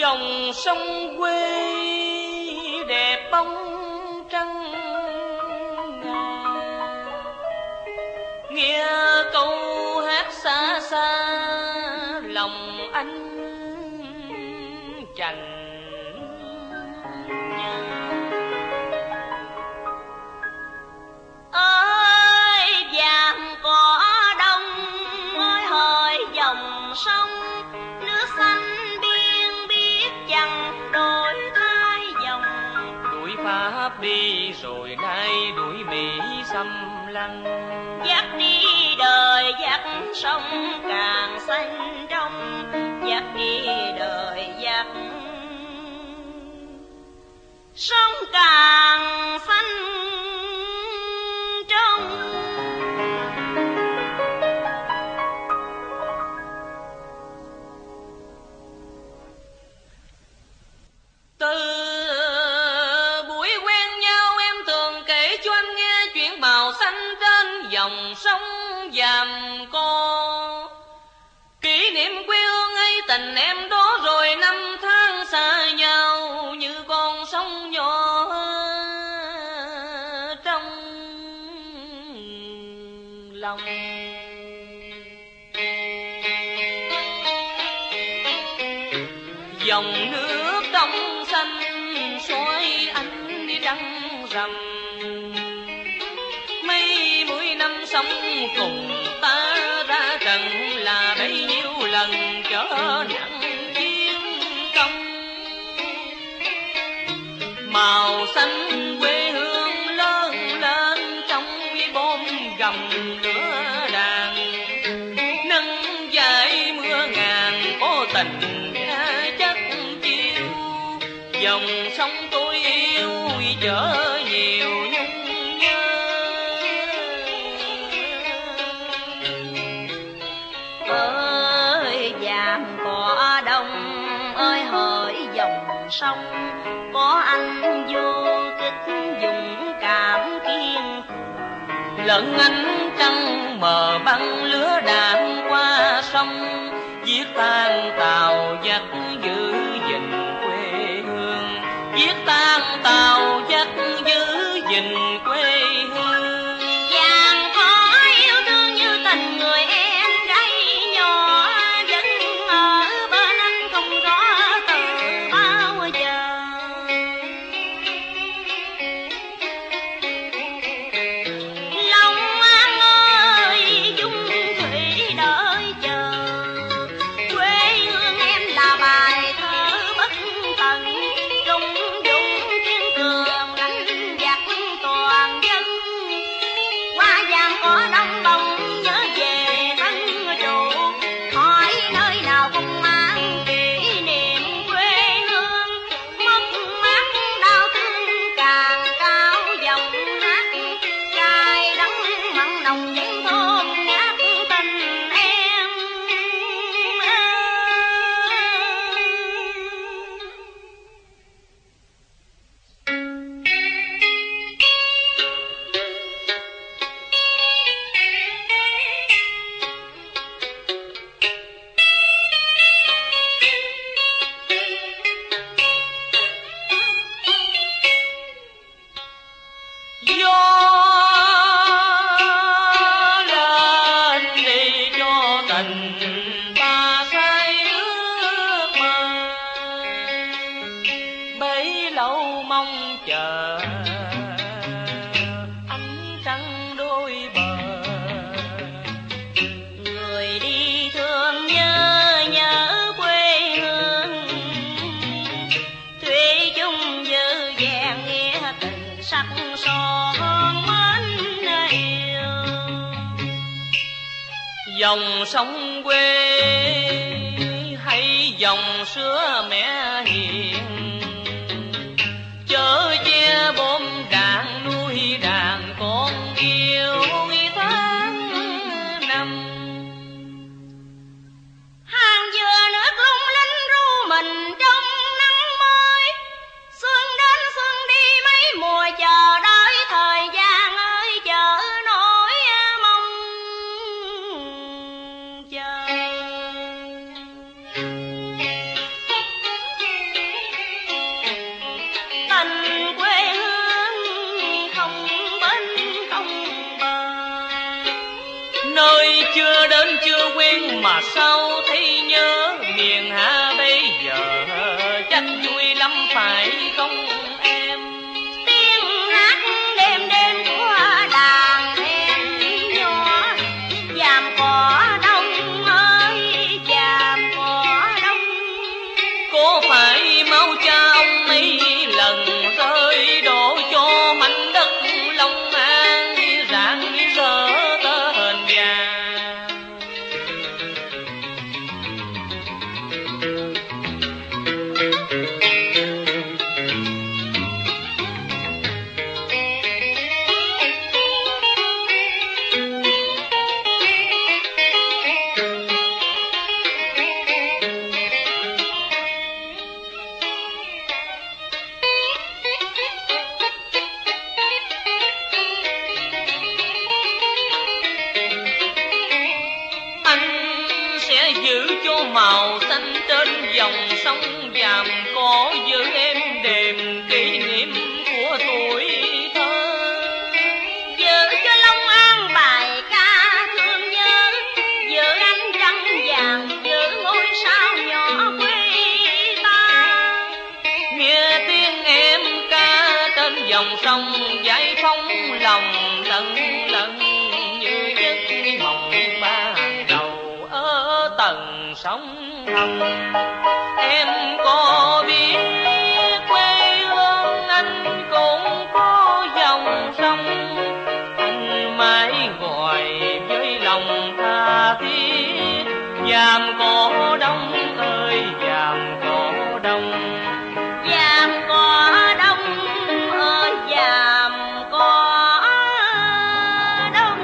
dòng sông quê đẹp bóng trăng ngà, nghe câu hát xa xa lòng anh chành nhà. Ơi vàng cỏ đông ơi hỡi dòng sông, nước xanh biên biết chẳng đổi thay dòng. Đuổi Pháp đi rồi nay đuổi Mỹ xâm lăng, Dắt đi đời dắt sông càng xanh trong, dắt đi đời dắt sông càng xanh trong. Từ buổi quen nhau em thường kể cho anh nghe chuyện màu xanh trên dòng sông Vàm Co. Kỷ niệm quê hương ấy tình em đó rồi năm tháng xa nhau như con sông nhỏ trong lòng. Dòng nước trong xanh xoay anh đi trăng rằm, mấy mươi năm sống cùng ta ra trận là bấy nhiêu lần trở nặng chiến công. Màu xanh quê hương lớn lên trong bom gầm lửa đạn, nâng dải mưa ngàn có tình chất chiêu. Dòng sông tôi yêu chở nhiều nhung nhớ. Ơi vàng cỏ đông ơi hỡi dòng sông, có anh vô kích dũng cảm kiên cường. Lẫn ánh trăng mờ băng lửa đạn qua sông, viết tan tàu dắt giữ gìn quê hương, viết tan tàu dắt giữ gìn quê hương. Vàng cỏ yêu thương như tình người em gái nhỏ, vẫn ở bên anh không rõ từ bao giờ. Lòng anh ơi dung thủy đợi chờ, quê hương em là bài thơ bất tận, trung dũng kiên cường gánh vác toàn dân. Qua vàng cỏ đông bông nhớ về thân trụ, hỏi nơi nào cũng mang kỷ niệm quê hương. Mất mát đau thương càng cao giọng hát, cay đắng mặn nồng những thôn ngát tình em. Gió lên đi cho tình ta say nước mơ, bấy lâu mong chờ ánh trăng đôi bờ. Người đi thương nhớ quê hương, thủy chung dư vàng nghĩa tình sắc son mến yêu. Dòng sông quê hay dòng sữa mẹ hiền, chở che bom đạn nuôi đàn con yêu tháng năm. Hàng dừa nước lung linh ru mình trong nắng mới, xuân đến xuân đi mấy mùa chờ đợi thời gian ơi chờ nỗi mong chờ. dòng sông Giàm Cỏ giữ em đềm kỷ niệm của tuổi thơ. Giữ cho Long An bài ca thương nhớ, giữ ánh trăng vàng, giữ ngôi sao nhỏ quê ta. Nghe tiếng em ca trên dòng sông giải phóng lòng lận lận như giấc mộng ban đầu ở tầng sóng thẳm. Em có biết quê hương anh cũng có dòng sông, anh mãi gọi với lòng tha thiết. Giàm Cỏ Đông ơi Giàm Cỏ Đông, Giàm Cỏ Đông ơi Giàm Cỏ Đông.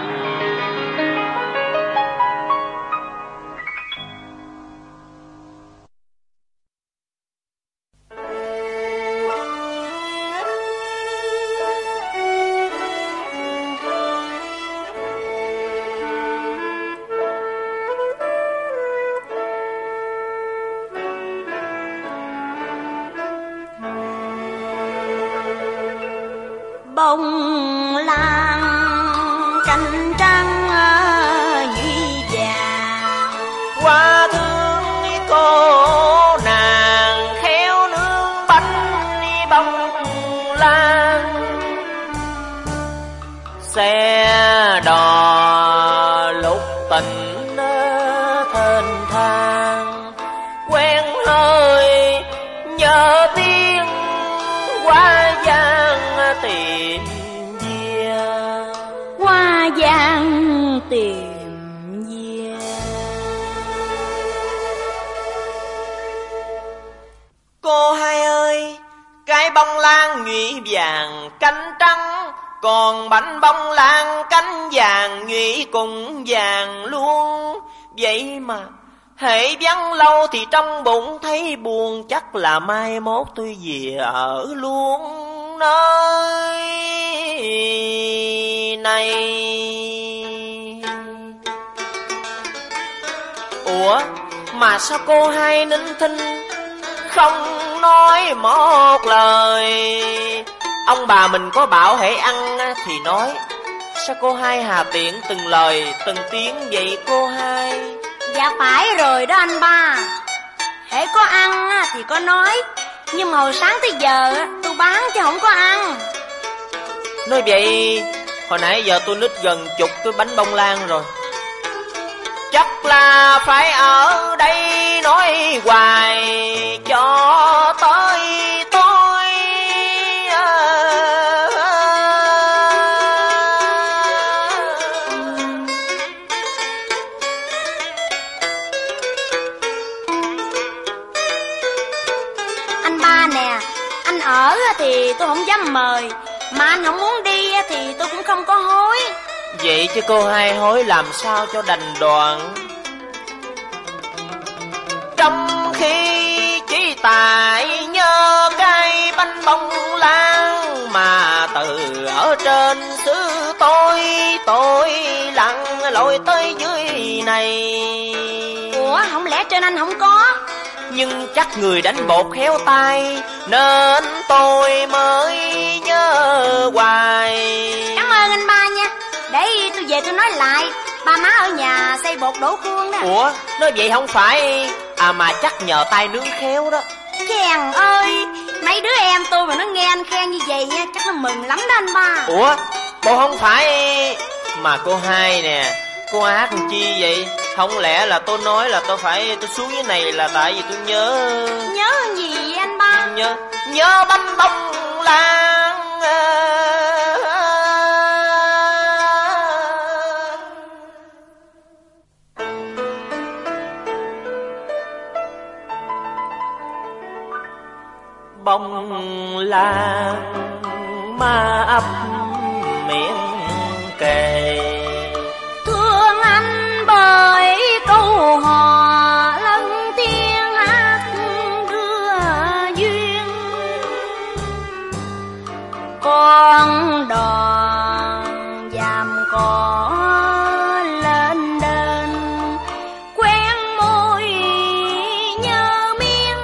Bông lan cánh trăng nhụy vàng, Hoa thương cô nàng khéo nướng bánh bông lan. Xe đò lúc tình thênh thang, quen hơi nhớ tiếng hoa giang tìm về. hoa vàng tìm về. Cô hai ơi, cái bông lan nhụy vàng cánh trắng, còn bánh bông lan cánh vàng nhụy cũng vàng luôn. Vậy mà hễ vắng lâu thì trong bụng thấy buồn, chắc là mai mốt tôi về ở luôn nơi này. Ủa mà sao cô hai nín thinh không nói một lời? Ông bà mình có bảo hễ ăn thì nói, sao cô hai hà tiện từng lời từng tiếng vậy cô hai? Dạ phải rồi đó anh ba, hễ có ăn thì có nói, nhưng mà hồi sáng tới giờ tôi bán chứ không có ăn. Nói vậy hồi nãy giờ tôi nít gần chục cái bánh bông lan rồi. Chắc là phải ở đây nói hoài cho tới tôi. Anh ba nè, anh ở thì tôi không dám mời, mà anh không muốn đi thì tôi cũng không có hối. Vậy chứ cô hai hối làm sao cho đành đoạn? Trong khi chỉ tại nhớ cái bánh bông lan, mà từ ở trên xứ tôi lặn lội tới dưới này. Ủa không lẽ trên anh không có? Nhưng chắc người đánh bột khéo tay, nên tôi mới nhớ hoài. Cảm ơn anh ba nha, để tôi về tôi nói lại. Ba má ở nhà xây bột đổ khuôn đó. Ủa nói vậy không phải mà chắc nhờ tay nướng khéo đó. Chàng ơi, mấy đứa em tôi mà nó nghe anh khen như vậy nha, chắc nó mừng lắm đó anh ba. Ủa bộ không phải mà cô hai nè, cô hát làm chi vậy? Không lẽ là tôi nói là tôi xuống dưới này là tại vì tôi nhớ. Nhớ gì vậy anh ba? Nhớ bánh bông lan. Bông lan ma ấp miệng kề, Thương anh bởi câu hò lân tiếng hát đưa duyên. Con đò Giàm Cỏ lên đên, quen môi nhớ miên.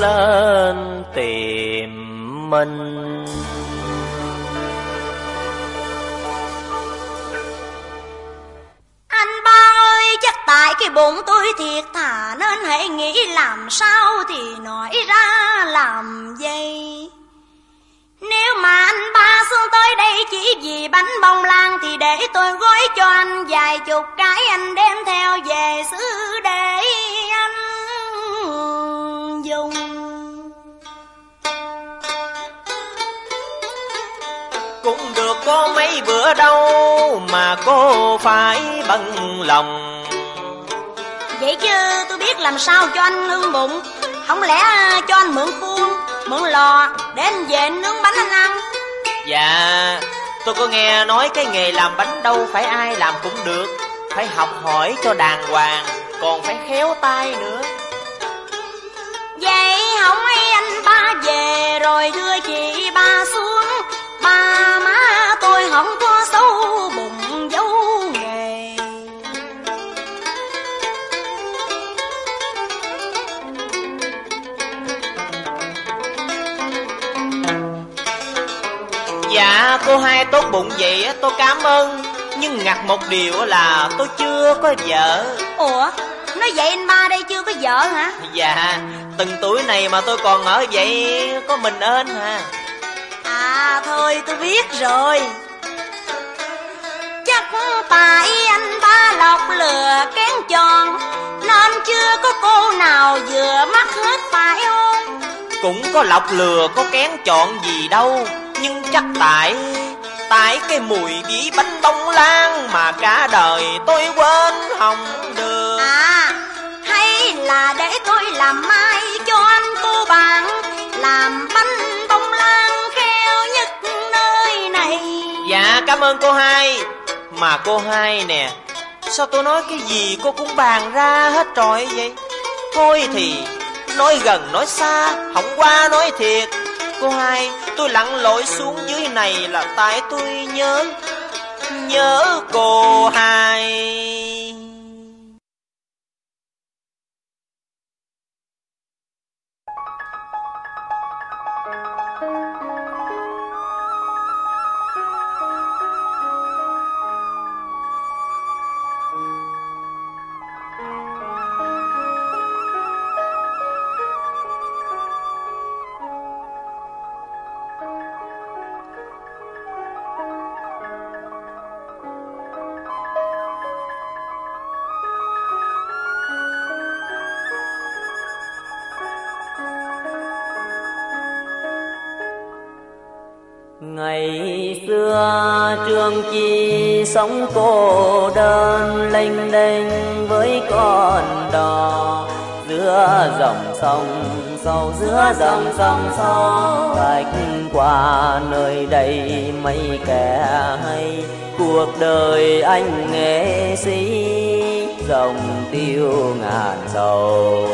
lên tìm mình. Anh ba ơi, chắc tại cái bụng tôi thiệt thà, nên hãy nghĩ làm sao thì nói ra làm gì. Nếu mà anh ba xuống tới đây chỉ vì bánh bông lan, thì để tôi gói cho anh vài chục cái, anh đem theo về xứ để anh dùng. Cũng được có mấy bữa đâu mà cô phải bận lòng. Vậy chứ tôi biết làm sao cho anh ưng bụng. Không lẽ cho anh mượn khuôn, mượn lò để anh về nướng bánh anh ăn? Dạ, tôi có nghe nói cái nghề làm bánh đâu phải ai làm cũng được, phải học hỏi cho đàng hoàng, còn phải khéo tay nữa. Vậy không hay anh ba về rồi đưa chị ba xuống, ba má tôi không có xấu bụng giấu nghề. Dạ, cô hai tốt bụng vậy tôi cảm ơn, nhưng ngặt một điều là tôi chưa có vợ. Ủa, nói vậy anh ba đây chưa có vợ hả? Dạ, từng tuổi này mà tôi còn ở vậy có mình ên hả? À thôi tôi biết rồi. Chắc tại anh ba lọc lừa kén tròn, nên chưa có cô nào vừa mắt hết phải không? Cũng có lọc lừa có kén chọn gì đâu, nhưng chắc tại cái mùi vị bánh bông lan mà cả đời tôi quên không được. À, hay là để tôi làm mai cho anh cô bạn, làm bánh bông lan khéo nhất nơi này. Dạ cảm ơn cô hai. Mà cô hai nè, sao tôi nói cái gì cô cũng bàn ra hết trọi vậy? Thôi thì nói gần nói xa, không qua nói thiệt. Cô hai, tôi lặn lội xuống dưới này là tại tôi nhớ cô hai. Ngày xưa Trương Chi sống cô đơn lênh đênh với con đò giữa dòng sông sâu, giữa dòng sông sâu. Cách qua nơi đây mấy kẻ hay, cuộc đời anh nghệ sĩ dòng tiêu ngàn sầu.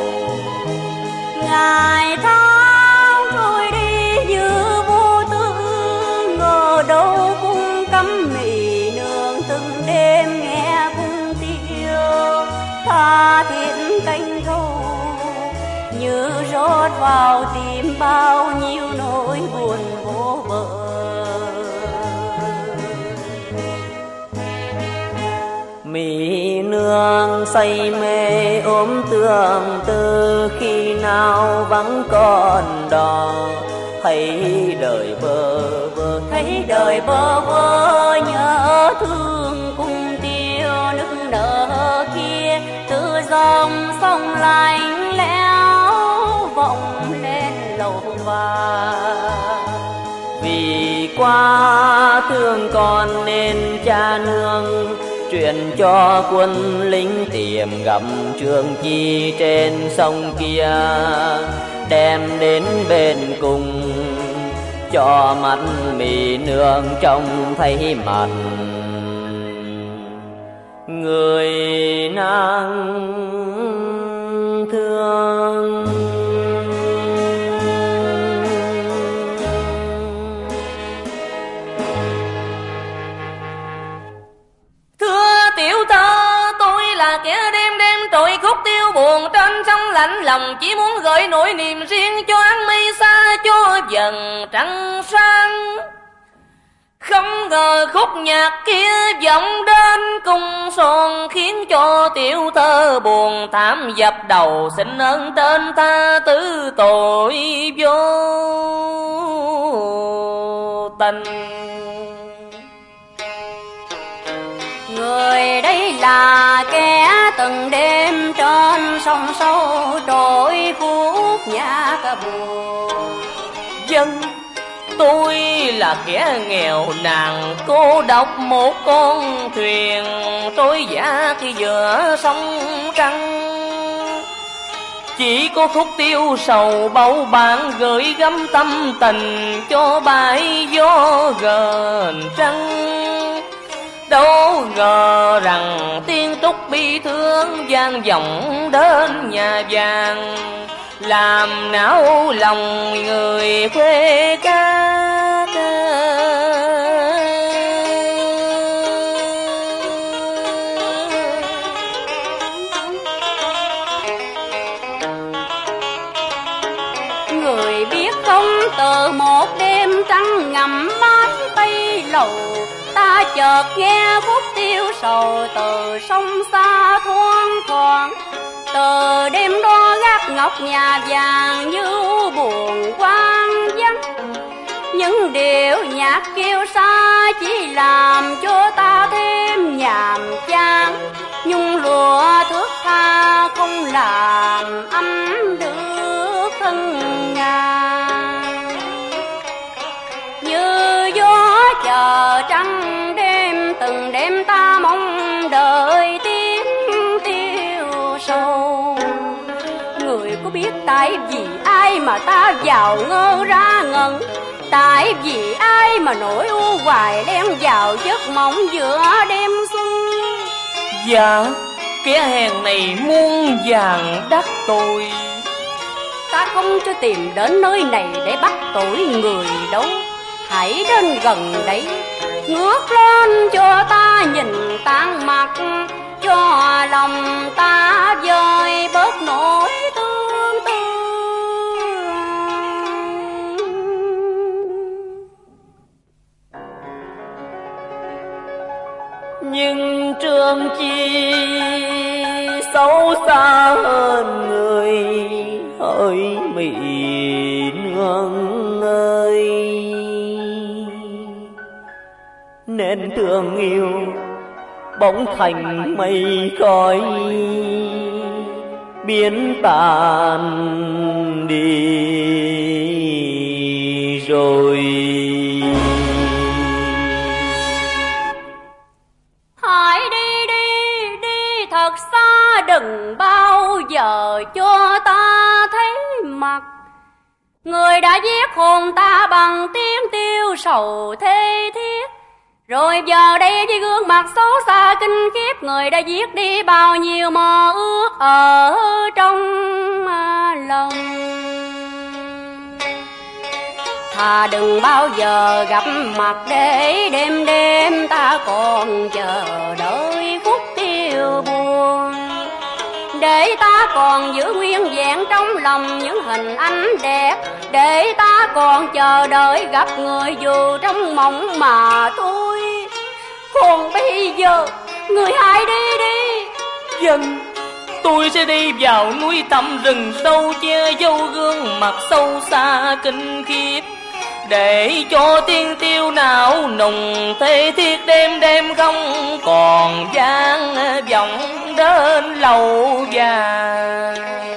Ngày tháng trôi đi như vô tư, ngờ đâu cũng cắm mì nương, từng đêm nghe cung tiêu tha thiết cánh câu, như rót vào tim bao nhiêu nỗi buồn vô bờ. Mì nương say mê ôm tương tư, khi nào vắng con đò thấy đời bơ vơ, Thấy đời bơ vơ nhớ thương cung tiêu nức nở kia, từ dòng sông lạnh lẽo vọng lên lầu vàng. Vì quá thương con nên cha nương truyền cho quân lính tìm gặp Trương Chi trên sông kia, đem đến bên cùng cho mắt mì nương trông thấy mặt người nàng thương. Thưa tiểu thơ, tôi là kẻ đêm đêm trội khúc tiêu buồn, buồn trên sông lạnh lòng, chỉ muốn gửi nỗi niềm riêng cho áng mây xa, cho dần trăng sáng. Không ngờ khúc nhạc kia vọng đến cung son, khiến cho tiểu thơ buồn thảm dập đầu. Xin ơn tên tha thứ tội vô tình. Người đây là kẻ từng đêm trên sông sâu trôi khúc nhạc buồn. Dân tôi là kẻ nghèo nàn cô độc, một con thuyền trôi dạt giữa sông trăng. Chỉ có khúc tiêu sầu bầu bạn, gửi gắm tâm tình cho bãi gió gần trăng. Đâu ngờ rằng tiếng trúc bi thương vang vọng đến nhà vàng, làm não lòng người quê cát. Người biết không, từ một đêm trăng ngắm mát tây lầu, ta chợt nghe khúc tiêu sầu từ sông xa thoang thoảng. Từ đêm đó gác ngọc nhà vàng như buồn quang vắng. Những điệu nhạc kêu xa chỉ làm cho ta thêm nhàm chán. Nhung lụa thước tha không làm ấm được thân ngàn. Như gió chờ trăng đêm, từng đêm ta mong đợi tiếng tiêu sầu. Người có biết tại vì ai mà ta vào ngơ ra ngẩn, tại vì ai mà nỗi u hoài len vào giấc mộng giữa đêm xuân. Dạ, kẻ hèn này muôn vàng đắc tôi. Ta không cho tìm đến nơi này để bắt tội người đâu. Hãy đến gần đây, ngước lên cho ta nhìn tan mặt, cho lòng ta vơi bớt nỗi thương tư. Nhưng Trương Chi xấu xa hơn người hỡi Mỹ nương ơi, nên thương yêu bỗng thành mây khói biến tàn đi rồi. Hãy đi đi đi thật xa, đừng bao giờ cho ta thấy mặt. Người đã giết hồn ta bằng tiếng tiêu sầu thê thiết, rồi giờ đây với gương mặt xấu xa kinh khiếp, người đã giết đi bao nhiêu mơ ước ở trong lòng. Thà đừng bao giờ gặp mặt để đêm đêm ta còn chờ đợi phút tiêu buồn. Để ta còn giữ nguyên vẹn trong lòng những hình ảnh đẹp, để ta còn chờ đợi gặp người dù trong mộng mà thôi. Còn bây giờ người hãy đi đi. Dân tôi sẽ đi vào núi thẳm rừng sâu, che dấu gương mặt sâu xa kinh khiếp, để cho tiếng tiêu não nùng thê thiết đêm đêm không còn vang vọng đến lầu vàng.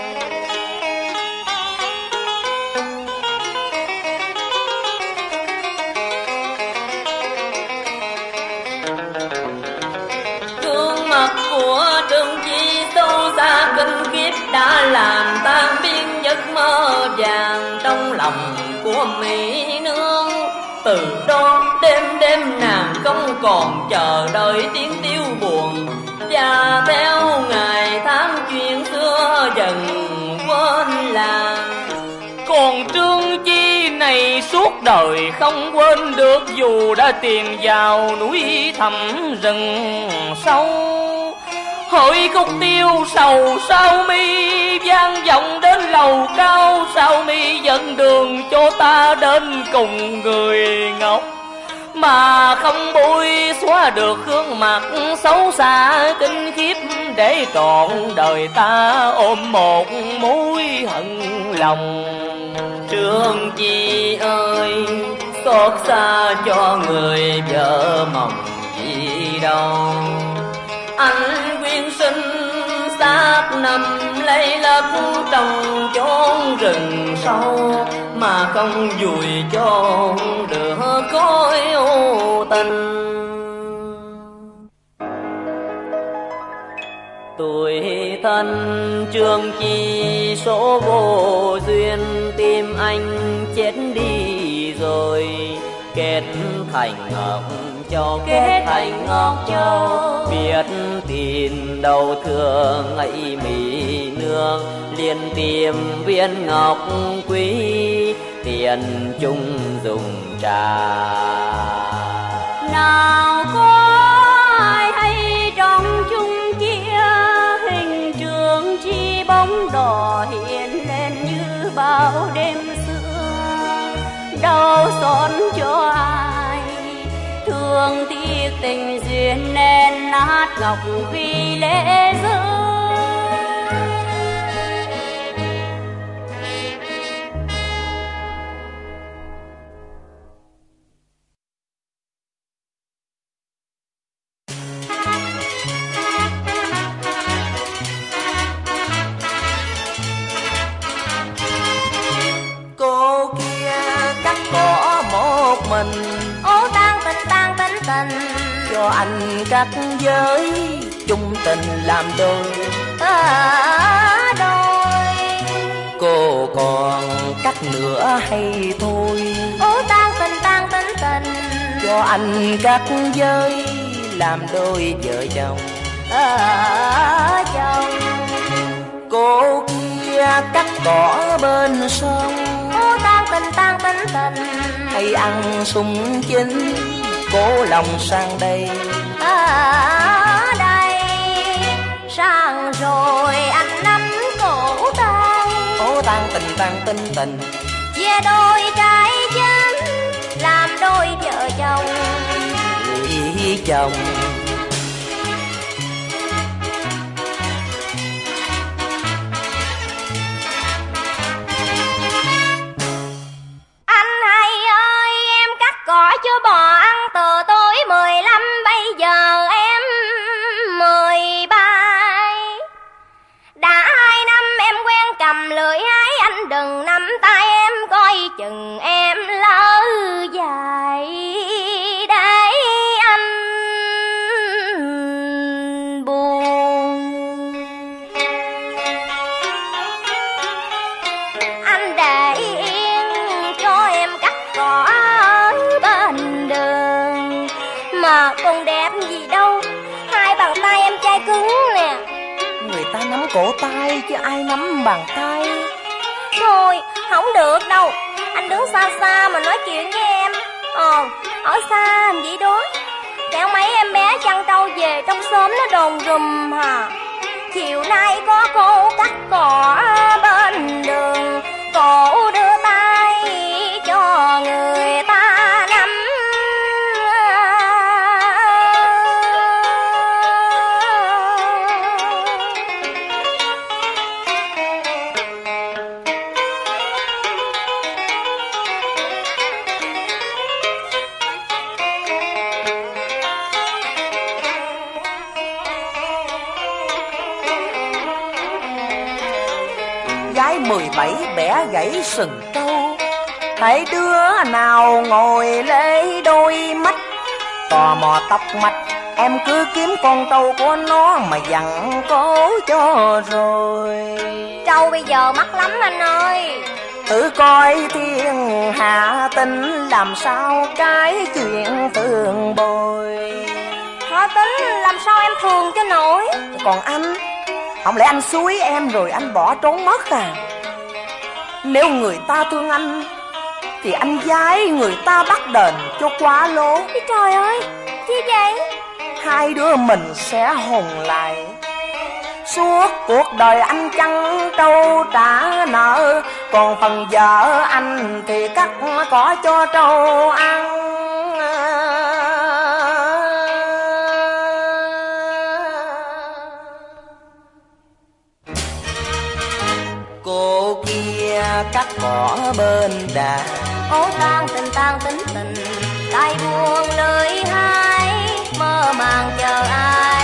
Gương mặt của Trương Chi sâu xa kinh khiếp đã làm tan biến giấc mơ vàng trong lòng của Mỹ nương. Từ đó đêm đêm nàng không còn chờ đợi tiếng tiêu buồn, và theo ngày tháng chuyện xưa dần quên làng. Còn Trương Chi này suốt đời không quên được, dù đã tìm vào núi thẳm rừng sâu. Hỡi khúc tiêu sầu sao mi vang vọng đến lầu cao, sao mi dẫn đường cho ta đến cùng người ngọc, mà không bôi xóa được gương mặt xấu xa kinh khiếp, để trọn đời ta ôm một mối hận lòng. Trương Chi ơi, xót xa cho người vợ mộng gì đâu, anh quyên sinh xác nằm lây lất trong chốn rừng sâu, mà không vùi cho được khói ô tình. Tuổi thân Trương Chi số vô duyên, tim anh chết đi rồi, kết thành ngọc châu, kết thành ngọc châu. Biết tin đầu thương ấy mỹ nương, liền tìm viên ngọc quý, tiền chung dùng trà. Nào có ai hay trong chung chia, hình Trương Chi bóng đỏ hiện lên như bao đêm xưa, đau xót cho ai thương tiếc tình duyên nên nát ngọc vì lệ rơi. Cô kia cắt cỏ một mình, Ô tan tình cho anh cắt giới chung tình làm đôi. Đôi Cô còn cắt nữa hay thôi, ô tan tình cho anh cắt giới làm đôi vợ chồng. chồng. Cô kia cắt cỏ bên sông, Ô tan tình hay ăn sung chín cố lòng sang đây. ở đây sang rồi anh nắm cổ tay, Ô tan tình chia đôi cái chân làm đôi vợ chồng. ý chồng. Anh hai ơi, em cắt cỏ cho bò ăn từ tối 15, bây giờ em 13. Đã 2 năm em quen cầm lưỡi hái, anh đừng nắm tay em coi chừng em lỡ dài, để anh buồn. Anh để yên cho em cắt cỏ ở bên đường, mà còn đẹp gì đâu, 2 bàn tay em chai cứng nè. Người ta nắm cổ tay chứ ai nắm bàn tay. Thôi, không được đâu, anh đứng xa xa mà nói chuyện với em. Ở xa làm gì đó, kẻo mấy em bé chăn trâu về trong xóm nó đồn rùm hà. Chiều nay có cô cắt cỏ bên đường, cổ đưa tay cho người ta nắm. Gái 17 bẻ gãy sừng trâu, thấy đứa nào ngồi lấy đôi mắt, tò mò tóc mạch em cứ kiếm con trâu của nó mà dặn cố cho rồi. Trâu bây giờ mắc lắm anh ơi. Thử coi thiên hạ tình làm sao cái chuyện tương bồi. Khó tính làm sao em thường cho nổi. Còn anh, không lẽ anh xúi em rồi anh bỏ trốn mất à? Nếu người ta thương anh thì anh giái người ta bắt đền cho quá lố. Trời ơi, chi vậy? 2 đứa mình sẽ hùng lại, Suốt cuộc đời anh chăn trâu trả nợ, còn phần vợ anh thì cắt cỏ cho trâu ăn. Cô kia cắt cỏ bên đà, Ô tan tình tay buông lời hai, mơ màng chờ ai.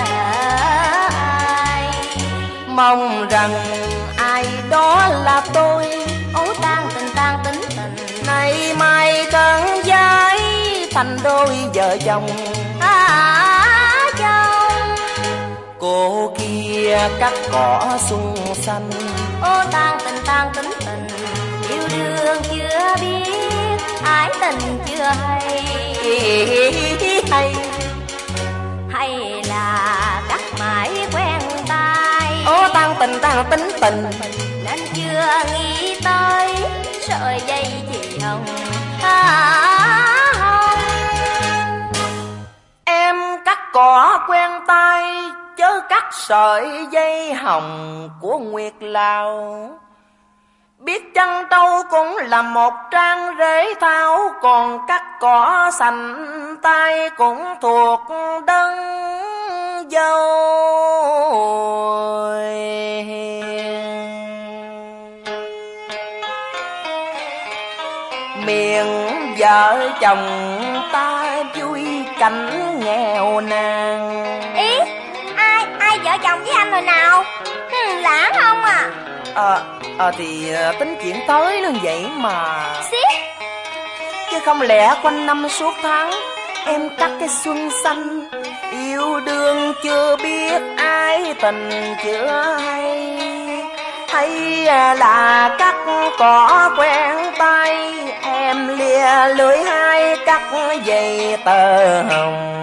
Mong rằng ai đó là tôi. Ô tan tình Nay mai cơn giấy thành đôi vợ chồng. chồng. Cô kia cắt cỏ xuân xanh. Ô tan tình yêu đương chưa biết, ái tình chưa hay. Hay là cắt mãi quen tay. Ô tan tình Nên chưa nghĩ tới sợi dây chỉ hồng. Em cắt cỏ quen tay, chớ cắt sợi dây hồng của Nguyệt Lào. Biết chăn trâu cũng là một trang rễ thảo, còn cắt cỏ sành tay cũng thuộc đấng dâu. Miền vợ chồng ta vui cảnh nghèo nàn. Ý, ai vợ chồng với anh rồi nào? Lãng không à? Thì tính chuyện tới luôn vậy mà. Xiết. Chứ không lẽ quanh năm suốt tháng em cắt cái xuân xanh. Yêu đương chưa biết ái tình chưa hay. Hay là cắt cỏ quen tay, em lìa lưỡi hai cắt dây tờ hồng.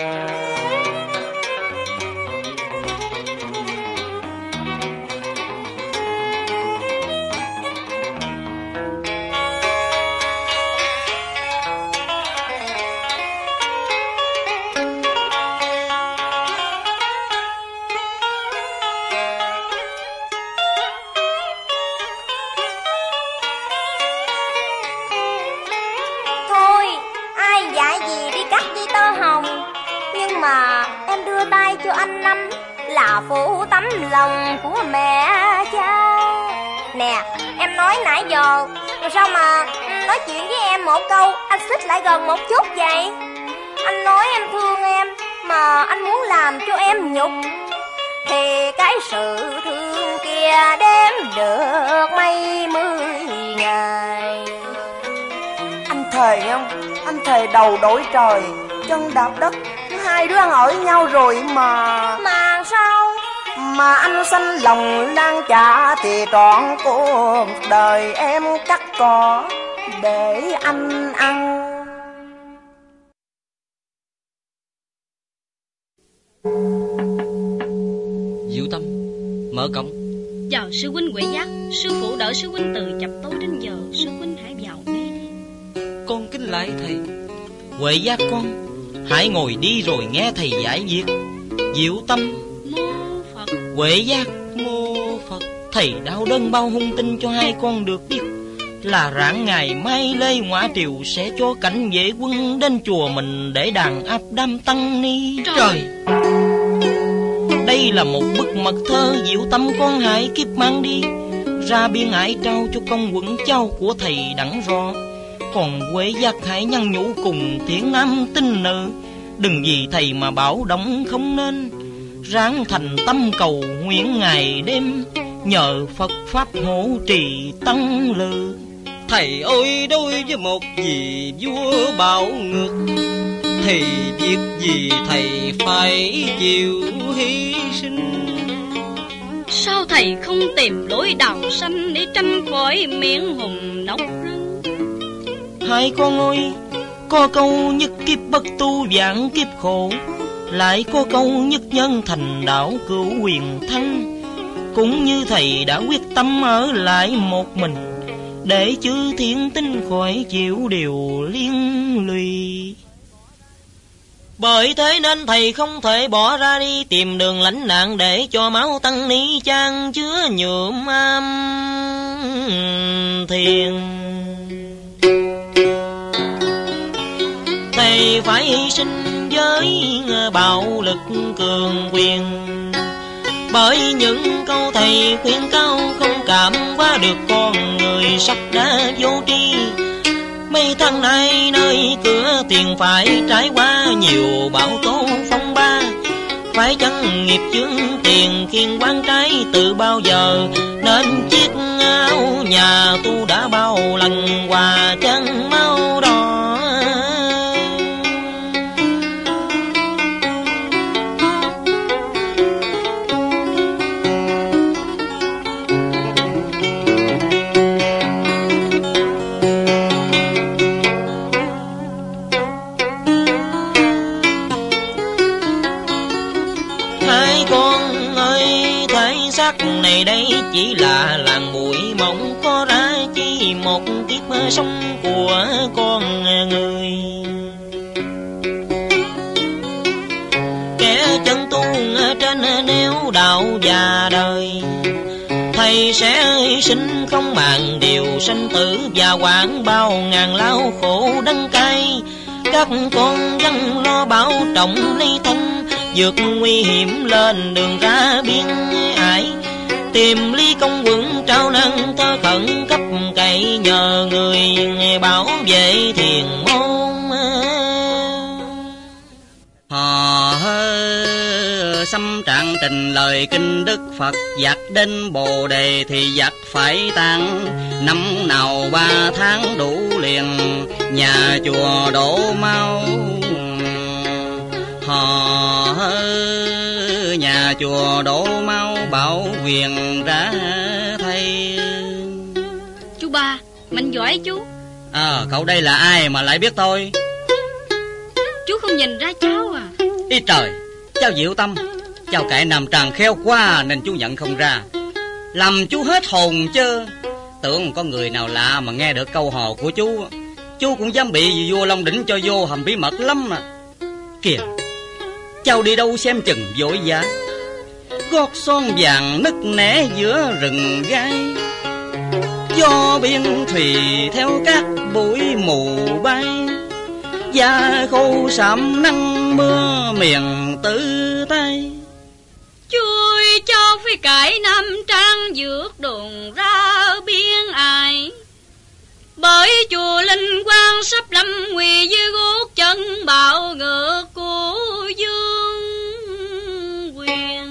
Cho anh năm là phụ tấm lòng của mẹ cha. Nè, em nói nãy giờ sao mà nói chuyện với em một câu anh xích lại gần một chút vậy? Anh nói em thương em mà anh muốn làm cho em nhục, thì cái sự thương kia đếm được mấy mươi ngày. Anh thề không? Anh thề đầu đổi trời chân đạp đất, hai đứa ăn ở nhau rồi mà. Mà sao? Mà anh xanh lòng lan trả thì trọn cuộc đời em cắt cỏ để anh ăn. Diệu Tâm, mở cổng. Chào sư huynh Huệ Giác. Sư phụ đợi sư huynh từ chập tối đến giờ. Sư huynh hãy vào ngay đi. Con kính lạy thầy. Huệ Giác con, hãy ngồi đi rồi nghe thầy giải việc. Diệu Tâm, Mô Phật. Huệ Giác, mô Phật. Thầy đau đơn bao hung tin cho hai con được biết là rạng ngày mai Lê Ngoại Triều sẽ cho cảnh vệ quân đến chùa mình để đàn áp đám tăng ni. Trời, đây là một bức mật thơ. Diệu Tâm con hãy kiếp mang đi ra biên ải trao cho công quận cháu của thầy đặng rõ. Còn Huệ Giác hãy nhăn nhủ cùng thiện nam tín nữ, đừng vì thầy mà bảo động không nên. Ráng thành tâm cầu nguyện ngày đêm, nhờ Phật Pháp hộ trì tăng lư. Thầy ơi, đối với một vị vua bạo ngược thì việc gì thầy phải chịu hy sinh. Sao thầy không tìm lối đạo sanh để tranh khỏi miệng hùng nóc rừng? Hai con ơi, có câu nhất kiếp bất tu vạn kiếp khổ, lại có câu nhất nhân thành đạo cửu quyền thăng. Cũng như thầy đã quyết tâm ở lại một mình, để chư thiên tín khỏi chịu điều liên lụy. Thôi, ai dạy gì đi cắt dây tơ hồng. Hai con ơi, có câu nhất kiếp bất tu vạn kiếp khổ, lại có câu nhất nhân thành đạo cửu quyền thăng. Cũng như thầy đã quyết tâm ở lại một mình, để chư thiên tín khỏi chịu điều liên lụy. Hai con ơi, có câu nhất kiếp bất tu vạn kiếp khổ, lại có câu nhất nhân thành đạo cửu quyền thăng. Cũng như thầy đã quyết tâm ở lại một mình, để chư thiên tín khỏi chịu điều liên lụy. Bởi thế nên thầy không thể bỏ ra đi tìm đường lánh nạn để cho máu tăng ni chan chứa nhuộm am thiền. Thầy phải hy sinh với bạo lực cường quyền, bởi những câu thầy khuyên cáo không cảm hóa được con người sắp đã vô tri. Mấy tháng nay nơi cửa tiền phải trải qua nhiều bão tố phong ba, phải chăng nghiệp chướng tiền khiên quán trái từ bao giờ, nên chiếc áo nhà tu đã bao lần hòa chân máu đỏ. Này đây chỉ là làng bụi mộng, có ra chi một kiếp sống của con người. Kẻ chân tu trên nẻo đạo già đời, thầy sẽ hy sinh không màng điều sinh tử và quản bao ngàn lao khổ đắng cay. Các con dân lo bảo trọng ly thân, vượt nguy hiểm lên đường ra biên ải, tìm ly công quận trao năng thơ khẩn cấp cậy nhờ người bảo vệ thiền môn. Hò hơ xâm trạng tình lời kinh Đức Phật, giặc đến Bồ Đề thì giặc phải tan. Năm nào 3 tháng đủ liền, nhà chùa đổ máu. Hò hơ nhà chùa đổ máu, bảo quyền ra thay. Chú ba, mạnh giỏi chú. Cậu đây là ai mà lại biết tôi? Chú không nhìn ra cháu à? Ý trời, cháu Diệu Tâm, cháu cải nằm tràn khéo quá nên chú nhận không ra. Làm chú hết hồn chứ. Tưởng có người nào lạ mà nghe được câu hò của chú cũng dám bị vua Long Đỉnh cho vô hầm bí mật lắm mà. Kìa, cháu đi đâu xem chừng vội vã, gót son vàng nứt nẻ giữa rừng gai. Gió biên thùy theo các bụi mù bay, da khô sạm nắng mưa miền Tứ Tây. Chui cho phi cải Nam Trang vượt đường ra biên ải, bởi chùa Linh Quang sắp lâm nguy dưới gót chân bạo ngược của Dương Quyền.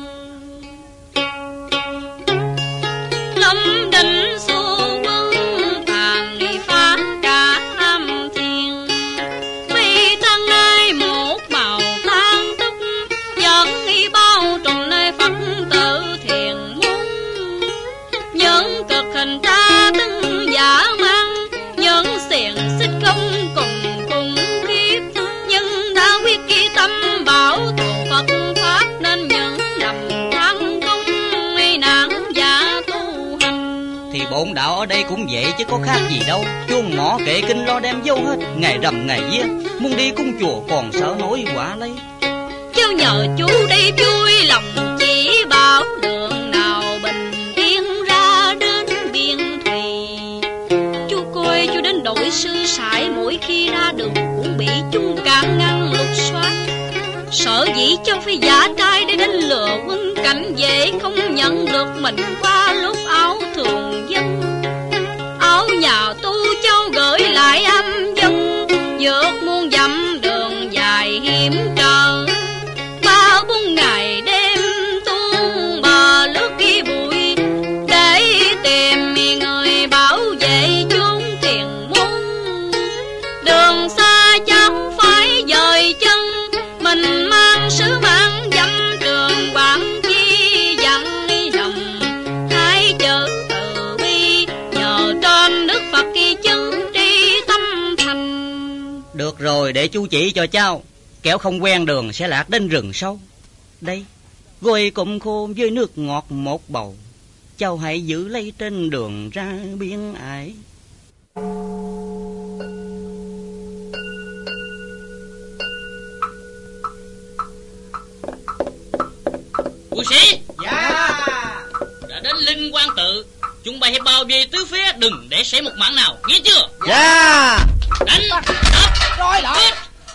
Lâm định xu quân tàn đi phá cả âm thiên, vì thân ai một màu than tức, dẫn y bao trùm nơi Phật tử thiền môn. Những cực hình tra tấn giả mang, những xiềng xích không cùng khiếp, nhưng đã quyết kỳ tâm bảo tồn Phật pháp, nên những lầm than không nạn giả tu hành. Thì bổn đạo ở đây cũng vậy chứ có khác gì đâu. Chuông mỏ kệ kinh lo đem vô hết, ngày rằm ngày vía, muốn đi cung chùa còn sợ nổi quả lấy. Cháu nhờ chú đi vui lòng chỉ bảo đường nào bình yên ra đến biên thùy. Chú coi chú đến đội sư sải, mỗi khi ra đường cũng bị chúng cản ngăn lục soát. Sợ dĩ cháu phải giả trai để đến lừa quân cảnh vệ, không nhận được mình qua lúc áo thường dân. Áo nhà tu cháu gửi lại âm dân, vượt muôn dặm đường dài hiểm trở. 3-4 ngày đêm tuôn bờ lướt kia bụi, để tìm người bảo vệ chốn thiền môn. Đường xa cháu phải dời chân, mình mang sứ mạng dâm trường quảng chi dặn lòng. Hai chữ từ bi nhờ trên Đức Phật kỳ chứng tri tâm thành. Được rồi, để chú chỉ cho cháu, kẻo không quen đường sẽ lạc đến rừng sâu. Đây, gôi cụm khô với nước ngọt một bầu, cháu hãy giữ lấy trên đường ra biên ải. Quân sĩ. Dạ. Đã đến Linh Quan Tự, chúng bay hãy bao vây tứ phía, đừng để xảy một mảng nào, nghe chưa? Dạ. Đánh, đập, Rồi lại.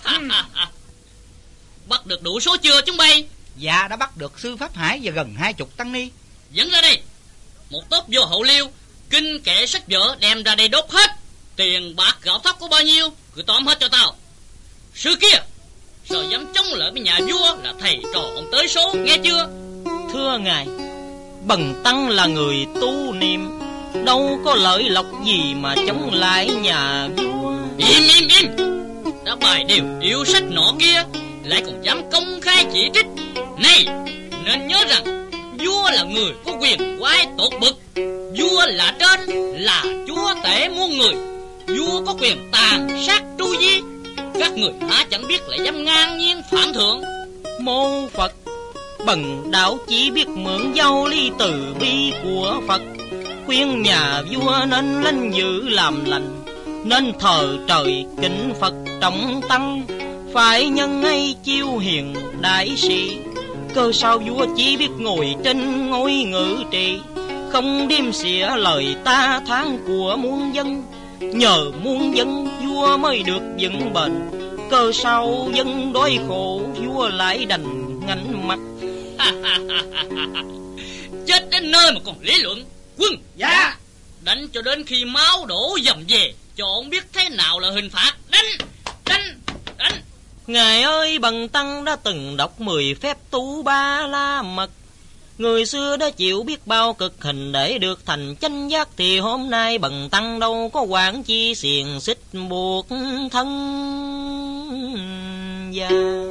Bắt được đủ số chưa chúng bay? Dạ đã bắt được sư Pháp Hải và gần 20 tăng ni. Dẫn ra đây. Một tốp vô hậu liêu, kinh kệ sách vở đem ra đây đốt hết. Tiền bạc gạo thóc có bao nhiêu cứ tóm hết cho tao. Sư kia, sao dám chống lại với nhà vua là thầy trò ông tới số, nghe chưa? Thưa ngài, Bần tăng là người tu niệm, đâu có lợi lộc gì mà chống lại nhà vua. Im. Đã bài điều yêu sách nọ kia, lại còn dám công khai chỉ trích. Này, nên nhớ rằng vua là người có quyền quái tột bực. Vua là trên, là chúa tể muôn người. Vua có quyền tàn sát tru di. Các người há chẳng biết lại dám ngang nhiên phạm thượng. Mô Phật, bần đạo chỉ biết mượn giáo lý từ bi của Phật, khuyên nhà vua nên lãnh giữ làm lành, nên thờ trời kính Phật trọng tăng, phải nhân ngay chiêu hiền đại sĩ. Cơ sao vua chỉ biết ngồi trên ngôi ngự trị, không đêm xỉa lời ta tháng của muôn dân. Nhờ muôn dân vua mới được vững bền, cơ sao dân đói khổ vua lại đành ngảnh mặt. Chết đến nơi mà còn lý luận. Quân. Dạ. Đánh cho đến khi máu đổ dầm về, cho ông biết thế nào là hình phạt. Đánh. Ngài ơi, bần tăng đã từng đọc 10 phép tu Ba La Mật. Người xưa đã chịu biết bao cực hình để được thành chánh giác, thì hôm nay bần tăng đâu có quản chi xiềng xích buộc thân gian.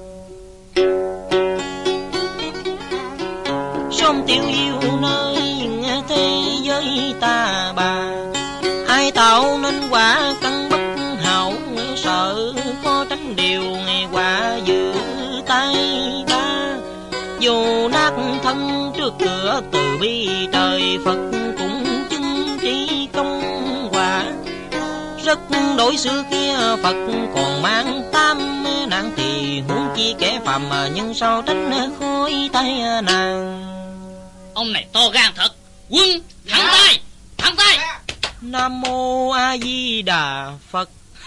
Xóm tiểu yêu nơi thế giới ta bà, ai tạo nên quả căn bất hảo, sợ khó tránh điều ngày quả giữ tay ta. Dù nát thân trước cửa từ bi trời, Phật cũng chứng trí công quả. Rất đổi xưa kia Phật còn mang tam nạn, thì huống chi kẻ phàm mà nhân sao tránh khói tai nạn. Ông này to gan thật. Quân, thẳng tay. Nam mô A Di Đà Phật.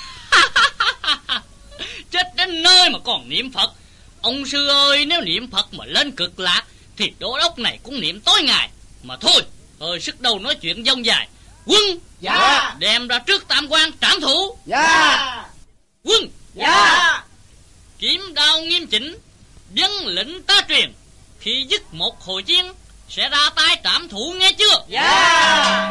Chết đến nơi mà còn niệm Phật. Ông sư ơi, nếu niệm Phật mà lên cực lạc thì đô đốc này cũng niệm tối ngày. Mà thôi, hơi sức đâu nói chuyện dông dài. Quân. Dạ. Đem ra trước tam quan trảm thủ. Dạ. Quân. Dạ. Kiếm đao nghiêm chỉnh, dân lệnh ta truyền. Khi dứt một hồi chiến sẽ ra tay trảm thủ, nghe chưa? Dạ.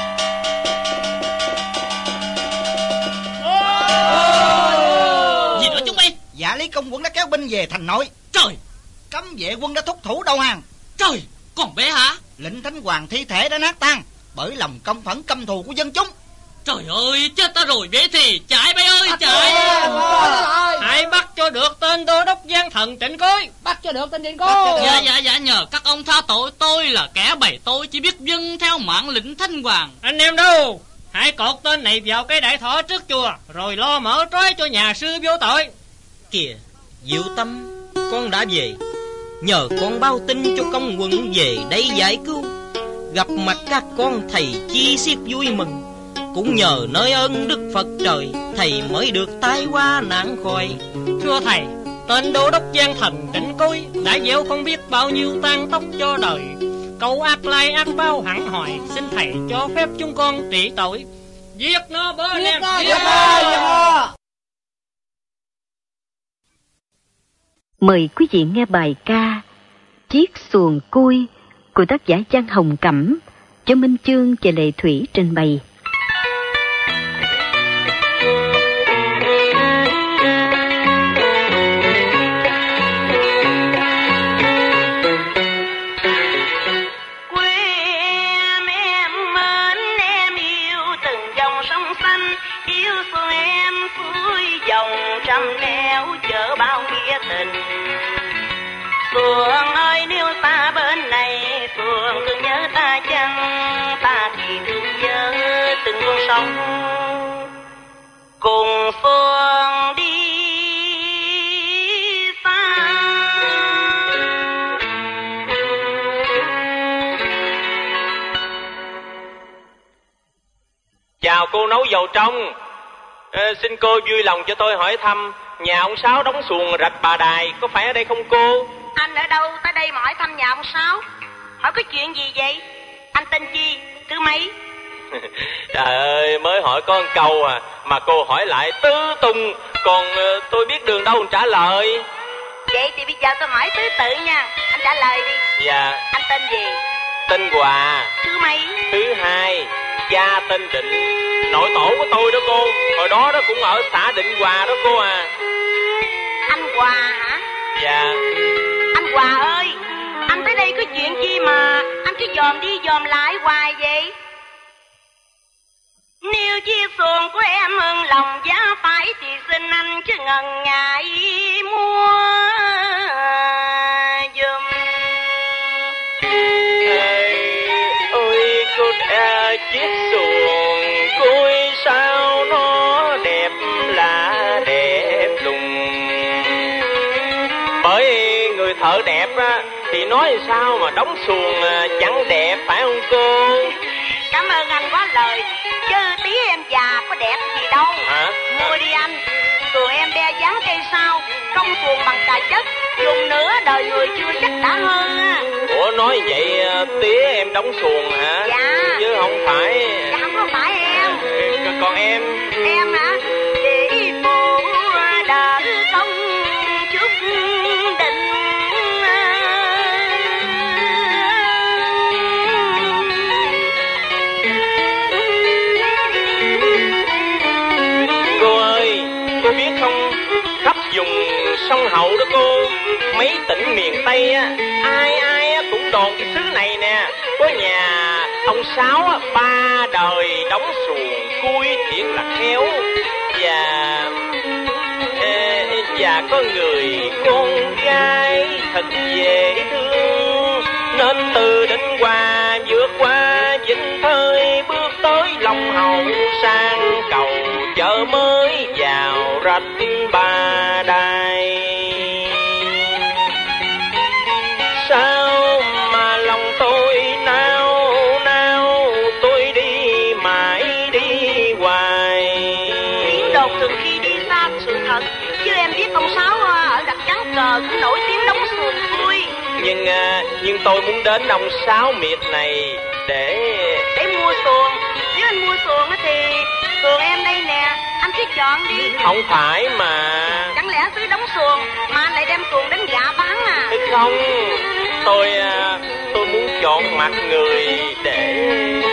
Gì nữa chúng bay? Dạ Lý Công Quận đã kéo binh về thành nội. Trời, Cấm vệ quân đã thúc thủ đầu hàng. trời, còn bé hả? Lệnh Thánh Hoàng thi thể đã nát tan bởi lòng căm phẫn căm thù của dân chúng. Trời ơi, chết ta rồi bé thì chạy bay ơi, chạy. Hãy bắt cho được tên đô đốc gian thần Trịnh Cối. Bắt cho được tên Trịnh Cối. Dạ, nhờ các ông tha tội. Tôi là kẻ bày tôi, chỉ biết dâng theo mạng lệnh Thánh Hoàng. Anh em đâu, hãy cột tên này vào cái đại thọ trước chùa, rồi lo mở trói cho nhà sư vô tội. Kìa, Diệu Tâm, con đã về. Nhờ con báo tin cho công quận về đây giải cứu, gặp mặt các con thầy chi xiết vui mừng. Cũng nhờ nơi ơn Đức Phật trời, thầy mới được tai qua nạn khỏi. Thưa thầy, tên đô đốc gian thần Trịnh Cối đã gieo không biết bao nhiêu tang tóc cho đời. Câu ác lai ác bao hẳn hoài, xin thầy cho phép chúng con trị tội. Giết nó bớ anh em. Mời quý vị nghe bài ca Chiếc xuồng cui của tác giả Giang Hồng Cẩm cho Minh Chương và Lệ Thủy trình bày. Xuồng ơi, nếu ta bên này, xuồng cứ nhớ ta chăng? Ta thì thương nhớ từng con sông, cùng xuồng đi xa. cô nấu dầu trong. Xin cô vui lòng cho tôi hỏi thăm nhà ông Sáu đóng xuồng rạch Bà Đài có phải ở đây không cô? Anh ở đâu tới đây mà hỏi thăm nhà ông Sáu? Hỏi có chuyện gì vậy? Anh tên chi, thứ mấy? Trời ơi, mới hỏi có một câu à mà cô hỏi lại tứ tung. Còn tôi biết đường đâu trả lời. Vậy thì bây giờ tôi hỏi tứ tự nha. Anh trả lời đi. Dạ. Anh tên gì? Tên Hòa. Thứ mấy? Thứ hai. Cha tên Định. Nội tổ của tôi đó cô. Hồi đó đó cũng ở xã Định Hòa đó cô à. Anh Hòa hả? Dạ. Anh Hòa ơi, anh tới đây có chuyện chi mà anh cứ dòm đi dòm lại hoài vậy? Nếu chia xuồng của em hơn lòng giá phải thì xin anh chứ ngần ngại mua giùm. Ôi cô chiếc xuồng cối sao nó đẹp là đẹp lùng. Bởi người thợ đẹp á thì nói sao mà đóng xuồng chẳng đẹp phải không cô? Cảm ơn anh quá lời. Chứ tí em già có đẹp gì đâu. Hả? Mua đi anh. Xuồng em be dán cây sao, công xuồng bằng cà chất, dùng nửa đời người chưa chắc đã hơn á. Ủa nói vậy tía em đóng xuồng hả? Dạ. Chứ không phải. Dạ không có phải em. Còn em? Em hả? Để phụ đỡ công chút định. Cô ơi, cô biết không, khắp vùng sông Hậu đó cô, mấy tỉnh miền Tây á, ai cũng đồn cái xứ này nè. Có nhà ông Sáu á, 3 đời đóng xuồng cui thiệt là khéo. Và có người con gái thật dễ thương, nên từ Định Hòa vượt qua Vĩnh Thới, bước tới Long Hậu sang cầu chợ mới vào rạch Bà Đài. Sao mà lòng tôi nao nao, tôi đi mãi đi hoài. Tiếng đồn thường khi đi xa sự thật, chứ em biết ông Sáu ở Rạch Trắng Cờ cũng nổi tiếng đóng xuồng vui. Nhưng tôi muốn đến ông Sáu miệt này để mua xuồng. Nếu anh mua xuồng thì xuồng em đây nè, anh cứ chọn đi. Không phải mà. Chẳng lẽ cứ đóng xuồng mà anh lại đem xuồng đến gạ bán à? Không, tôi muốn chọn mặt người để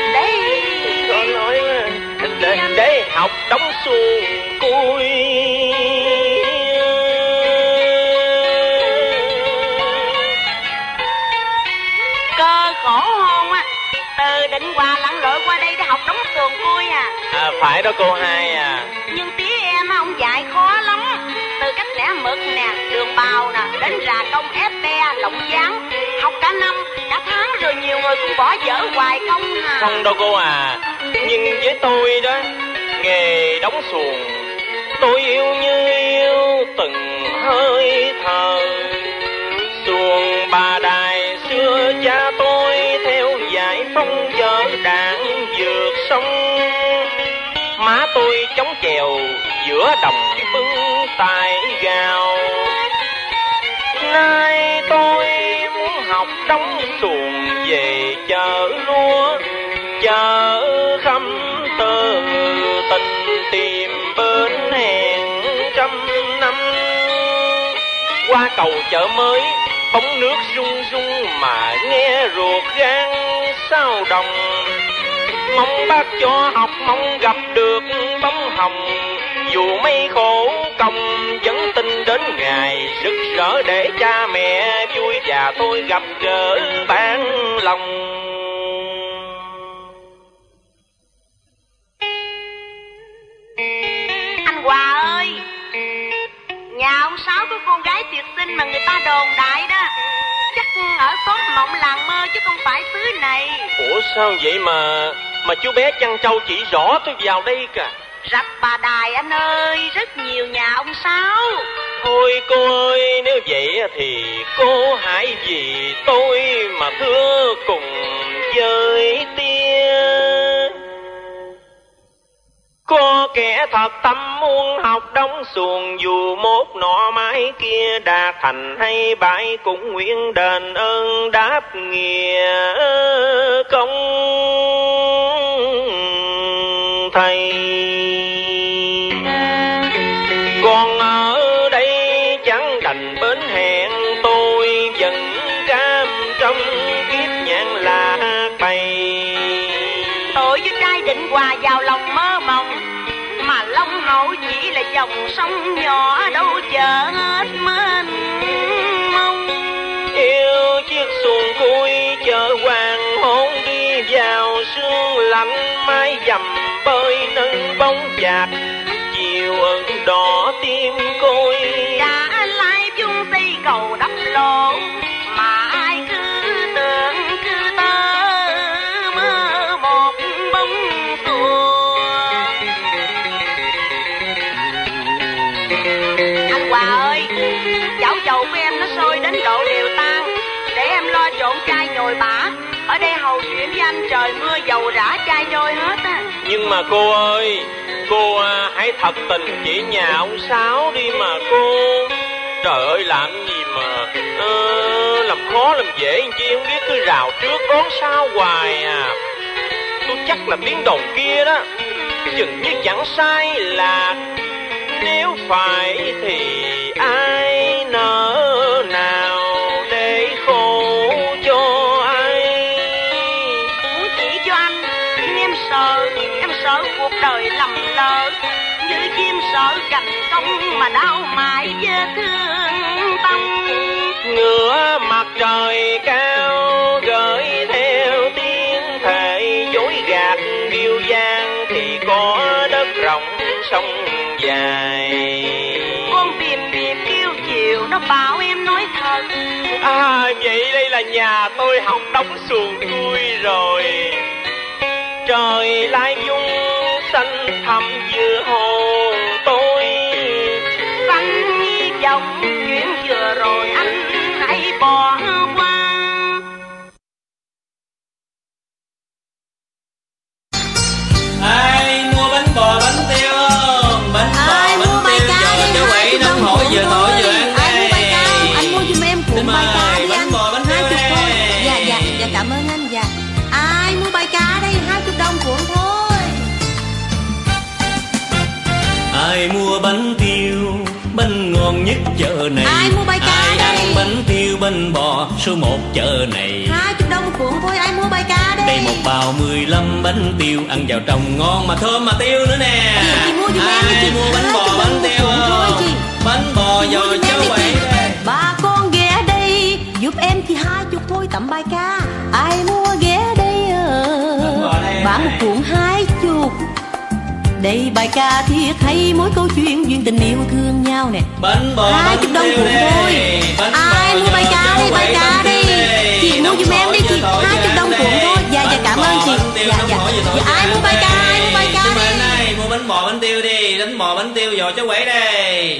học đóng xuồng cui. Cơ khổ hôn á, từ Định Hòa lặn lội qua đây để học đóng xuồng cui à? Phải đó cô Hai à. Nhưng tía em ông dạy khó lắm. Từ cách lẻ mực nè, đường bào nè, đến rà công ép be, lộng gián, học cả năm, cả tháng rồi nhiều người cũng bỏ dở hoài không à. Không đâu cô à. Nhưng với tôi đó, nghề đóng xuồng tôi yêu như yêu từng hơi thở. Xuồng Bà Đài xưa cha tôi theo giải phong chở đạn vượt sông. Má tôi chống chèo giữa đồng bưng tài gào. Nay tôi muốn học đóng xuồng về chợ lúa, chợ khăm tơ tình tìm bên hẹn trăm năm. Qua cầu chợ mới, bóng nước rung rung mà nghe ruột gan sao đồng. Mong bác cho học, mong gặp được bóng hồng, dù mấy khổ công vẫn tin đến ngày rực rỡ để cha mẹ vui và tôi gặp gỡ bạn lòng. Anh Hòa ơi, nhà ông Sáu có con gái tuyệt xinh mà người ta đồn đại đó. Chắc ở xóm Mộng Làng Mơ chứ không phải xứ này. Ủa sao vậy mà chú bé Chăn Trâu chỉ rõ tôi vào đây cả? Rạch Bà Đài anh ơi, rất nhiều nhà ông Sáu. Thôi cô ơi, nếu vậy thì cô hãy vì tôi mà thưa cùng với tía. kẻ thật tâm muốn học đóng xuồng, dù mốt nọ mái kia đã thành hay bại cũng nguyện đền ơn đáp nghĩa công thầy. Còn ở đây chẳng đành bến hẹn, tôi vẫn cam trong kiếp nhãn là bầy. Tôi với trai định hòa vào lòng mơ mộng, mà Long Hậu chỉ là dòng sông nhỏ đâu chờ hết mênh mông. Yêu chiếc xuồng cui chợ hoàng hôn đi vào sương lạnh, mái dầm bơi nâng bóng chạc chiều ẩn đỏ tim côi. Cả lai dung xây cầu đắp lộ, mà ai cứ tưởng cứ tơ mơ một bóng xuồng. Anh Hòa ơi, chảo dầu của em nó sôi đến độ đều tan, để em lo trộn chai nhồi bả. Ở đây hầu chuyện với anh trời mưa dầu rã chai trôi hết á. Nhưng mà cô ơi, cô hãy thật tình chỉ nhà ông Sáu đi mà cô. Trời ơi, làm gì mà làm khó làm dễ làm chi không biết, cứ rào trước đón sau hoài à. Tôi chắc là tiếng đồn kia đó, chừng như chẳng sai là nếu phải thì ai nỡ nào để khổ cho ai. Muốn chỉ cho anh, nhưng em sợ cuộc đời lầm lỡ, như chim sợ cành công mà đau mãi vết thương tâm. Ngửa mặt trời cao gửi theo tiếng thề dối gạt điêu giang, thì có đất rộng sông dài. Con bìm kêu chiều nó bảo em nói thật. Vậy đây là nhà tôi học đóng xuồng cui rồi. Trời lai dung xanh thẳm giữa hồn tôi, xanh như dòng chuyện vừa rồi anh hãy bỏ qua. Ai mua bánh bò bánh tiêu không? Bánh bò bánh tiêu cho cháu Bảy nóng hổi vừa thổi vừa ăn đây. Anh mua giùm em cuộn bài ca đi anh, 20 thôi. Dạ cảm ơn anh. Dạ ai mua bài ca đây, 20 đồng cuộn thôi. Ai mua bánh tiêu, bánh ngon nhất chợ này. Ai mua bài ca ai đây? Ăn bánh tiêu bánh bò số 1 chợ này. 20 đồng cuộn thôi, ai mua bài ca đây? Đây một bao 15 bánh tiêu, ăn vào trong ngon mà thơm mà tiêu nữa nè. Chị mua giùm em đi chị. Mua bánh bò bánh tiêu không? Bánh bò giò cháu Bảy đây. Ba con ghé đây giúp em thì 20 thôi, tầm bài ca. Ai mua ghé đây bán một cuộn 20. Đây bài ca thiệt hay, mỗi câu chuyện duyên tình yêu thương nhau nè. Bánh bò 20 đồng cuộn thôi. Ai mua bài ca đây, bài ca đây. Chị mua giùm em đi chị, 20 đồng cuộn thôi. Dạ cảm ơn chị. Dạ ai mua bài ca, ai mua bài ca đi. Mua bánh bò bánh tiêu đi, bánh bò bánh tiêu giò cháu Bảy đây.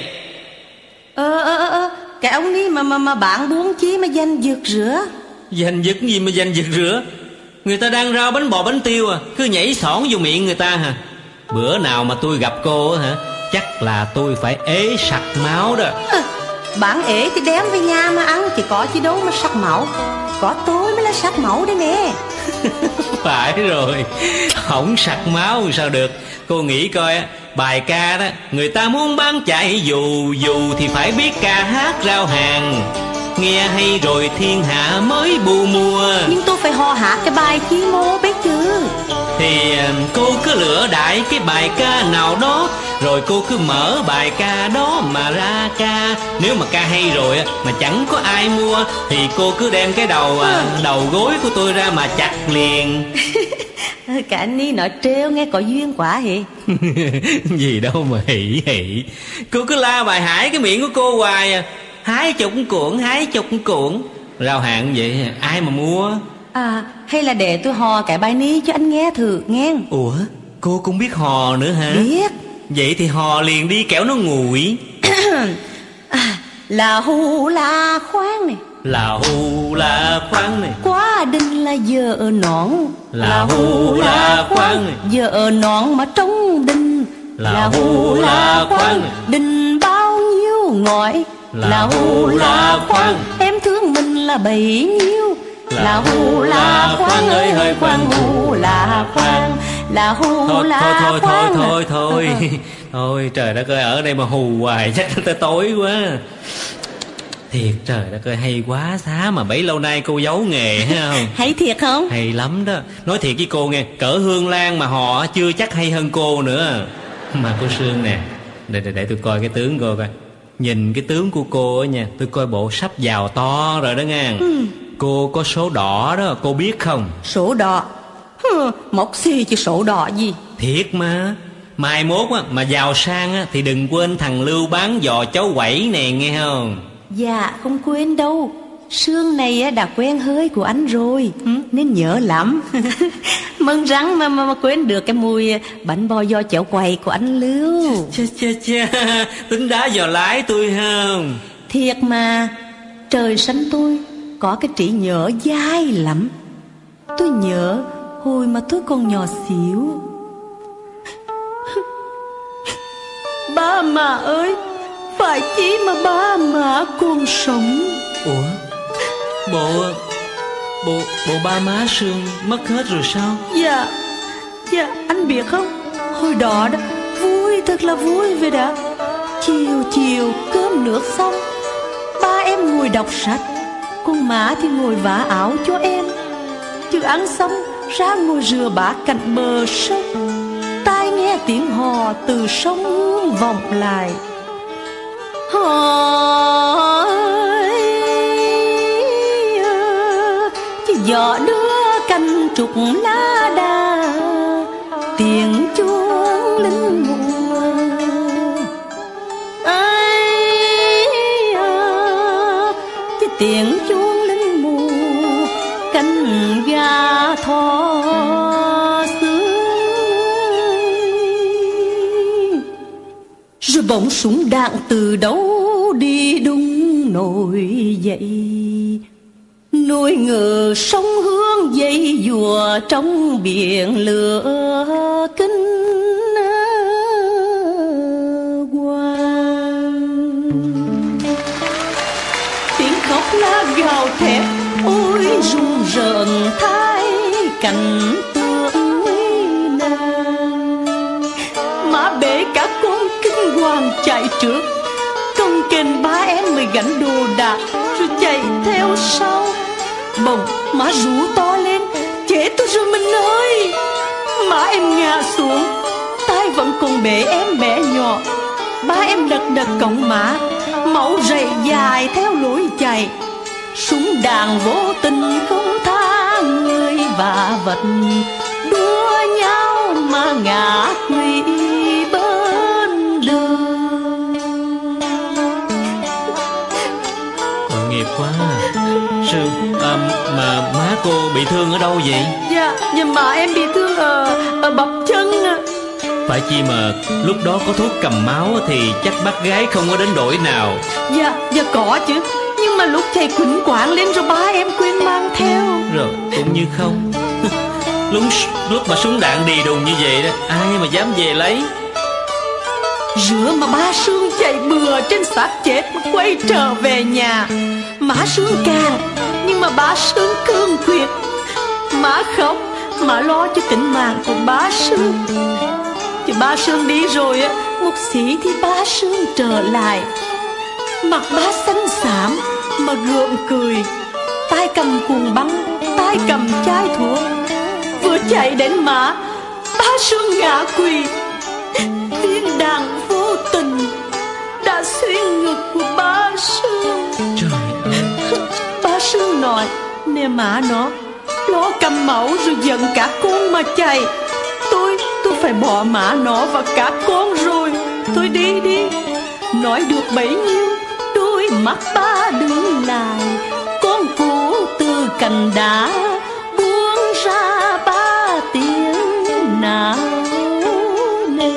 Cái ông đi mà bạn buông chí mà danh giật rửa. Danh giật gì mà danh giật rửa? Người ta đang rao bánh bò bánh tiêu à, cứ nhảy xỏn vô miệng người ta hả? Bữa nào mà tôi gặp cô hả, chắc là tôi phải ế sặc máu đó. Bạn ế thì đem về nhà mà ăn, thì có chứ đâu mà sặc máu. Có tôi mới là sặc máu đây nè. Phải rồi, không sặc máu sao được. Cô nghĩ coi, bài ca đó người ta muốn bán chạy dù thì phải biết ca hát rao hàng. Nghe hay rồi thiên hạ mới bù mùa. Nhưng tôi phải hò hát cái bài chi mô biết chứ. Thì cô cứ lựa đại cái bài ca nào đó, rồi cô cứ mở bài ca đó mà ra ca. Nếu mà ca hay rồi mà chẳng có ai mua, thì cô cứ đem cái đầu gối của tôi ra mà chặt liền. Cả anh đi nói trêu nghe có duyên quá hì. Gì đâu mà hỉ. Cô cứ la bài hải cái miệng của cô hoài à. 20 cuộn rao hạn vậy ai mà mua? Hay là để tôi hò cái bài ní cho anh nghe thử nghe. Ủa, cô cũng biết hò nữa hả? Biết. Vậy thì hò liền đi kẻo nó nguội. Là hù là khoan này. Là hù là khoan này. Quá đinh là vợ nón. Là hù là khoan này. Vợ nón mà trống đinh. là hù là khoan, đình bao nhiêu ngõi là hù là khoan, em thương mình là bấy nhiêu là hù là khoan ơi hơi khoan hù là khoan, là hù là khoan. Thôi trời đất ơi, ở đây mà hù hoài chắc tới tối quá. Thiệt trời đất ơi, hay quá, xá mà bấy lâu nay cô giấu nghề hay không? Hay thiệt không? Hay lắm đó. Nói thiệt với cô nghe, cỡ Hương Lan mà họ chưa chắc hay hơn cô nữa. Mà cô Sương nè, để tôi coi cái tướng cô coi. Nhìn cái tướng của cô á nha, tôi coi bộ sắp giàu to rồi đó nghe. Cô có số đỏ đó, cô biết không? Sổ đỏ? Móc xì chứ sổ đỏ gì. Thiệt mà. Mai mốt á, mà giàu sang á, thì đừng quên thằng Lưu bán giò cháo quẩy nè nghe không? Dạ không quên đâu. Sương này đã quen hơi của anh rồi nên nhớ lắm. Mừng răng mà quên được cái mùi bánh bò giò cháo quẩy của anh Lưu. Chà, tính đá giò lái tôi không? Thiệt mà, trời xanh tôi có cái trí nhớ dai lắm. Tôi nhớ hồi mà tôi còn nhỏ xíu. Ba mà ơi, phải chi mà ba má còn sống. Ủa, bộ ba má Sương mất hết rồi sao? Dạ, anh biết không, hồi đó đó vui, thật là vui vậy đã. Chiều cơm nước xong, ba em ngồi đọc sách, còn má thì ngồi vá áo cho em. Chứ ăn xong ra ngồi rửa bát cạnh bờ sông, tai nghe tiếng hò từ sông Hương vọng lại. Chứ gió đưa cành trúc lá đa, tiếng chuông linh mùa. Chứ tiếng chuông linh mùa, cánh gà thỏ rồi bỗng súng đạn từ đâu đi đung nổi dậy. Nỗi ngờ sông Hương dây dùa trong biển lửa kinh hoàng. Tiếng khóc lá gào thét ôi rùng rợn thái cảnh tượng nàng. Má bể cả con kinh hoàng chạy trước, công kênh ba em mới gánh đồ đạc rồi chạy theo sau. Bỗng má rú to lên, chết tôi rồi mình ơi. Má em ngã xuống, tay vẫn còn bể em bé nhỏ. Ba em đật cổng má, máu rầy dài theo lối chạy. Súng đạn vô tình không tha người và vật, đua nhau mà ngã quỵ bên đường. Tội nghiệp quá. Sương, mà má cô bị thương ở đâu vậy? Dạ má em bị thương ở bắp chân. Phải chi mà lúc đó có thuốc cầm máu thì chắc bác gái không có đến đổi nào. Dạ có chứ, nhưng mà lúc chạy quýnh quạng lên rồi ba em quên mang theo. Rồi cũng như không. Lúc mà súng đạn đi đùng như vậy đó, ai mà dám về lấy. Rửa mà ba Sương chạy bừa trên xác chết mà quay trở về nhà. Má Sương càng, nhưng mà ba Sương cương quyết. Má khóc, má lo cho tính mạng của ba Sương. Chứ ba Sương đi rồi á, một xí thì ba Sương trở lại. Mặt ba xanh xám mà gượng cười, tay cầm cuồng băng, tay cầm chai thuốc. Vừa chạy đến má, ba Sương ngã quỵ. Viên đạn vô tình đã xuyên ngực của ba Sương. Trời ơi. Ba Sương nói nè má nó lo cầm máu rồi giận cả con mà chạy. Tôi phải bỏ má nó và cả con rồi. Tôi đi. Nói được bấy nhiêu, đôi mắt ba đứng lại. Con cú từ cành đá buông ra ba tiếng nào nề.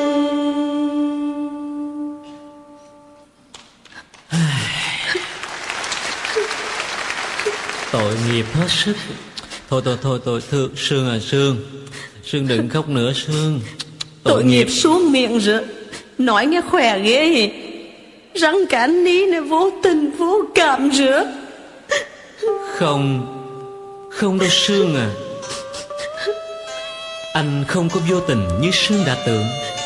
Tội nghiệp hết sức. Thôi thương Sương à, Sương đừng khóc nữa Sương. Tội nghiệp xuống miệng rửa. Nói nghe khỏe ghê. Răng cả ní này vô tình vô cảm rửa. Không đâu Sương à. Anh không có vô tình như Sương đã tưởng.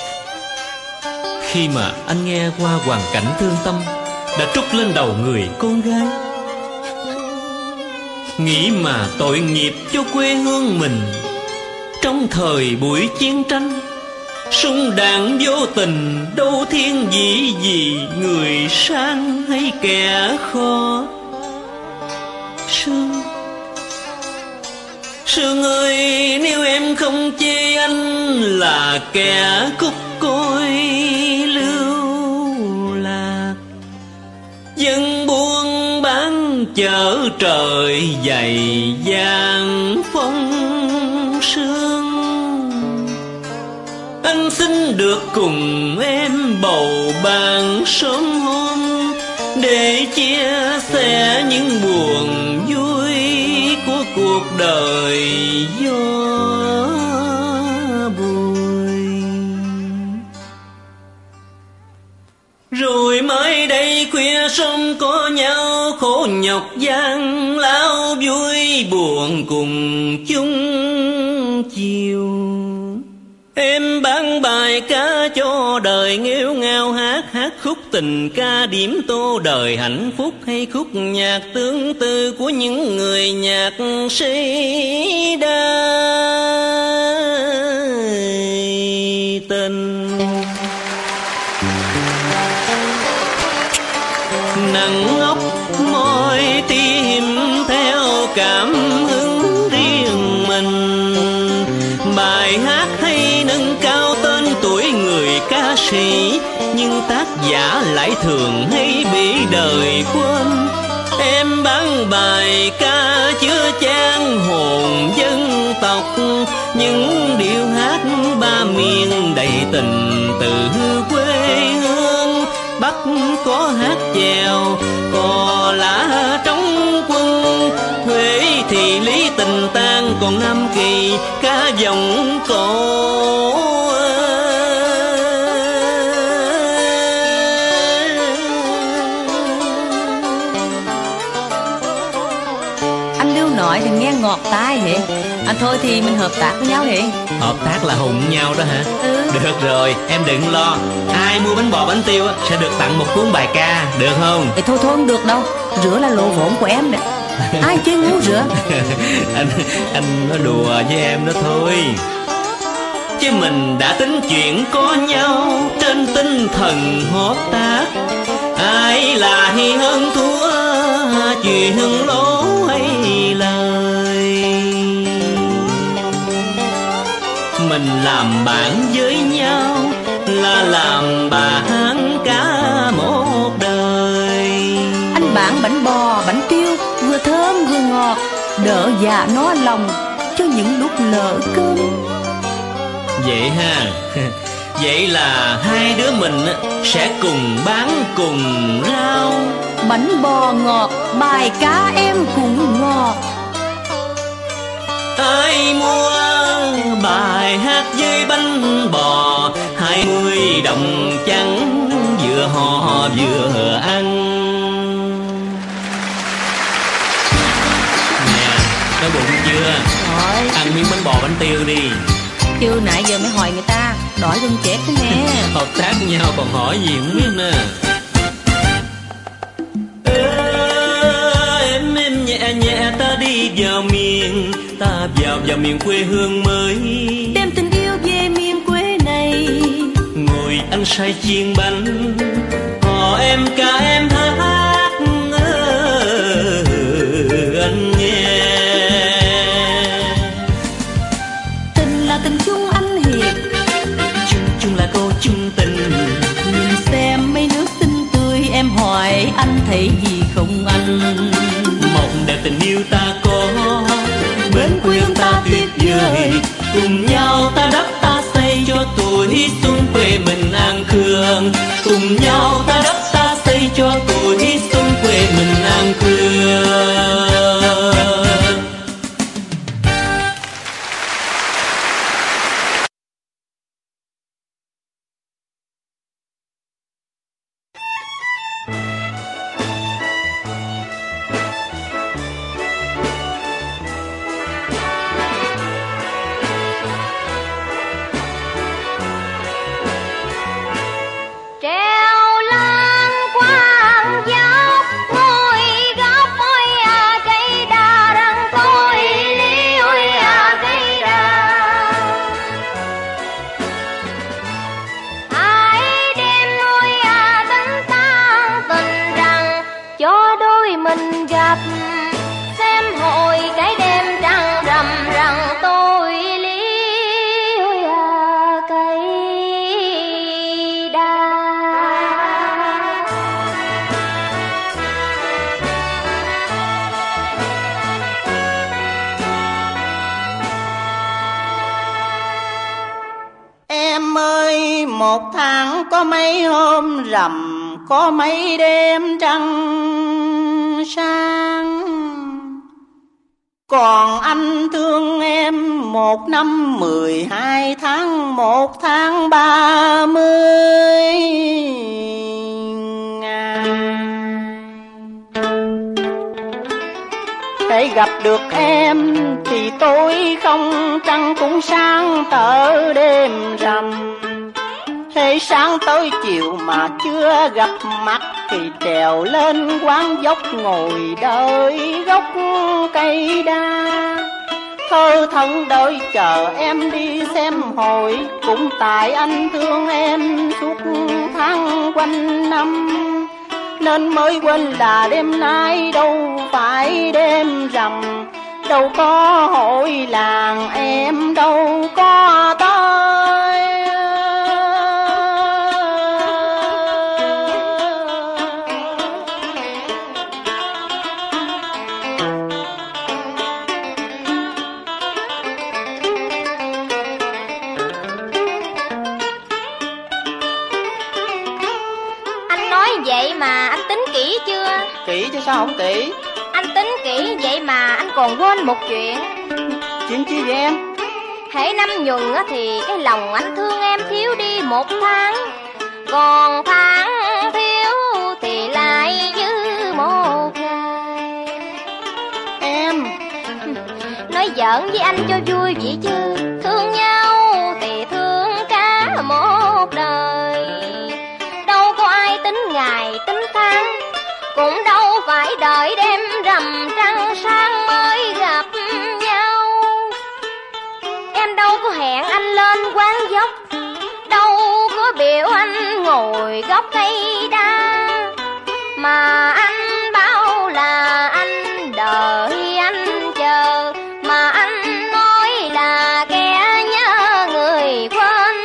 Khi mà anh nghe qua hoàn cảnh thương tâm đã trút lên đầu người con gái, nghĩ mà tội nghiệp cho quê hương mình. Trong thời buổi chiến tranh, súng đạn vô tình đâu thiên vị gì người sang hay kẻ khó. Sương ơi, nếu em không chê anh là kẻ cúc côi lưu lạc, dân buôn bán chở trời dày vàng phong sương, anh xin được cùng em bầu bàn sớm hôm để chia sẻ những buồn vui của cuộc đời gió bụi. Rồi mới đây khuya sớm có nhau, khổ nhọc gian lao vui buồn cùng chung chiều. Em bán bài ca cho đời nghêu ngao, hát khúc tình ca điểm tô đời hạnh phúc, hay khúc nhạc tương tư của những người nhạc sĩ đa tình. Nặng óc môi tim theo cảm hứng riêng mình, bài hát hay nâng cao tên tuổi người ca sĩ, nhưng tác giả lại thường hay bị đời quên. Em bán bài ca chứa chan hồn dân tộc, những điệu hát ba miền đầy tình từ quê hương. Bắc có hát chèo, cò lá trong quân, Huế thì lý tình tang, còn Nam Kỳ ca dòng cổ. Anh Lưu nói thì nghe ngọt tai hề. Thôi thì mình hợp tác với nhau hề. Hợp tác là hùng nhau đó hả? Được rồi, em đừng lo. Ai mua bánh bò bánh tiêu sẽ được tặng một cuốn bài ca, được không? Thôi không được đâu, rửa là lô vốn của em nè. Ai chơi ngu rửa. Anh nói đùa với em đó thôi. Chứ mình đã tính chuyện có nhau trên tinh thần hợp tác. Ai là hay hơn thua, chuyện lỗ hay lời. Mình làm bạn với nhau là làm bạn cả một đời. Anh bán bánh bò, bánh tiêu, vừa thơm vừa ngọt, đỡ dạ no lòng cho những lúc lỡ cơm. Vậy ha. Vậy là hai đứa mình sẽ cùng bán cùng rau. Bánh bò ngọt, bài cá em cũng ngọt. Ai mua bài hát với bánh bò, 20 đồng trắng, vừa hò vừa ăn. Nè, đói bụng chưa? Rồi. Ăn miếng bánh bò bánh tiêu đi. Chưa nãy giờ mới hỏi người ta, đói gần chết thế nè. Hợp tác nhau còn hỏi gì không biết nè. Em nhẹ nhẹ ta đi vào miền, ta vào miền quê hương mới, đem tình yêu về miền quê này. Ngồi ăn say chiên bánh, hò em ca em hát, anh nghe. Tình là tình chung anh hiệp, chung là cô chung tình. Nhìn xem mấy nước xinh tươi, em hỏi anh thấy gì không anh? Mộng đẹp tình yêu ta có, bên quê hương ta tuyệt vời. Cùng nhau ta đắp ta xây cho tuổi xuân quê mình an khương. Cùng nhau ta đắp ta xây cho tuổi xuân quê mình an khương. có mấy hôm rằm, có mấy đêm trăng sáng. Còn anh thương em 1 năm 12 tháng, 1 tháng 30 ngày. Để gặp được em thì tối không trăng cũng sáng tở đêm rằm. Thế sáng tới chiều mà chưa gặp mặt thì trèo lên quán dốc ngồi đợi gốc cây đa. Thơ thẩn đợi chờ em đi xem hội, cũng tại anh thương em suốt tháng quanh năm, nên mới quên là đêm nay đâu phải đêm rằm. Đâu có hội làng em đâu có tới. Vậy mà anh tính kỹ chưa? Kỹ chứ sao không kỹ. Anh tính kỹ vậy mà anh còn quên một chuyện. Chuyện chi vậy em? Hễ năm nhuần thì cái lòng anh thương em thiếu đi 1 tháng. Còn tháng thiếu thì lại dư 1 ngày. Em nói giỡn với anh cho vui vậy chứ, thương nhau thì thương cả một đời. Đâu có ai tính ngày tính tháng, cũng đâu phải đợi đêm rằm trăng sáng mới gặp nhau. Em đâu có hẹn anh lên quán dốc, đâu có biểu anh ngồi gốc cây đa, mà anh bảo là anh đợi anh chờ, mà anh nói là kẻ nhớ người quên.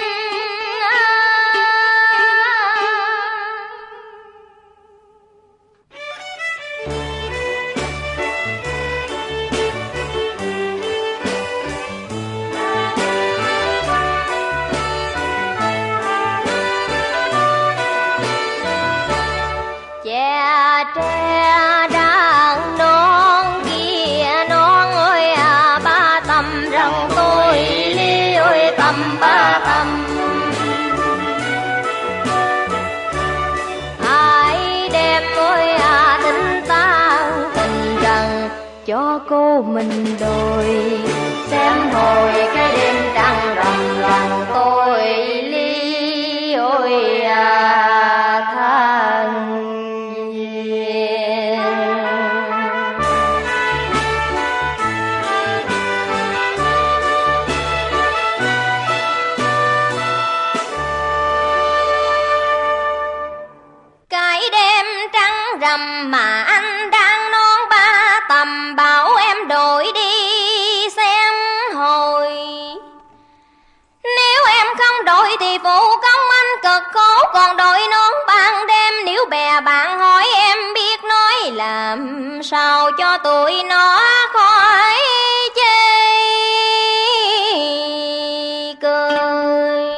Chè tre đang non kia non ơi à ba tầm, rằng tôi ly ơi tầm ba tầm. Ai đem ơi à tính tan tình rằng cho cô mình đôi, xem hồi cái đêm trăng rằm rằng tôi ly ôi à than. Cái đêm trăng rằm mà anh đang non ba tầm, bảo em đổi đi xem hồi. Nếu em không đổi thì phụ công anh cực khổ, còn đổi nón ban đêm. Nếu bè bạn hỏi em biết nói làm sao cho tụi nó khỏi chê cười.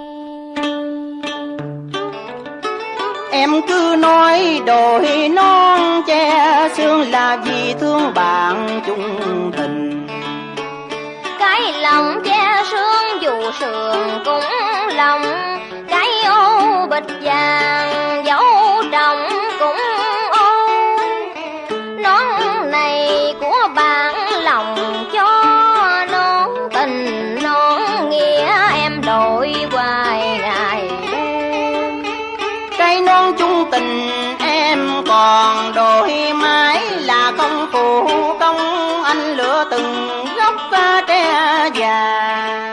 Em cứ nói đổi non che xương là vì thương bạn chung tình. Cái lòng che sương dù sườn cũng lòng, cái ô bịch vàng dấu trọng cũng ô. Nón này của bạn lòng cho nón tình nón nghĩa, em đổi hoài ngày đêm. Cái nón chung tình em còn đổi mãi là không phụ công anh lựa từng gốc tre già.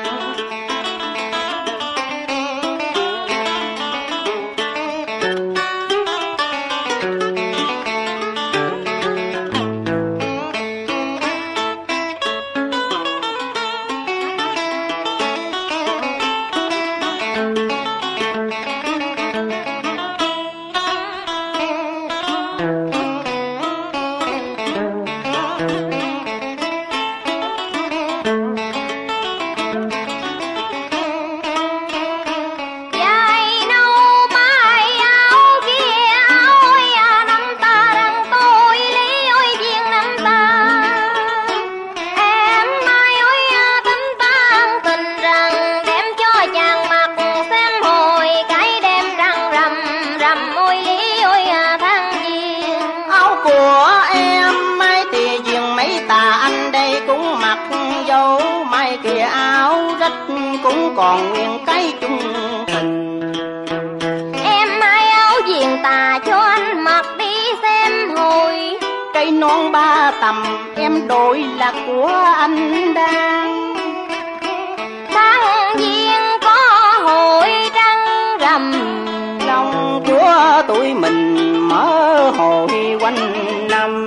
ta anh đây cũng mặc dấu mai kia áo rách cũng còn nguyên cái chung tình. Em may áo viền tà cho anh mặc đi xem hồi. Cây non ba tầm em đổi là của anh đang. Tháng giêng có hội trăng rằm, lòng của tụi mình mở hồi quanh năm.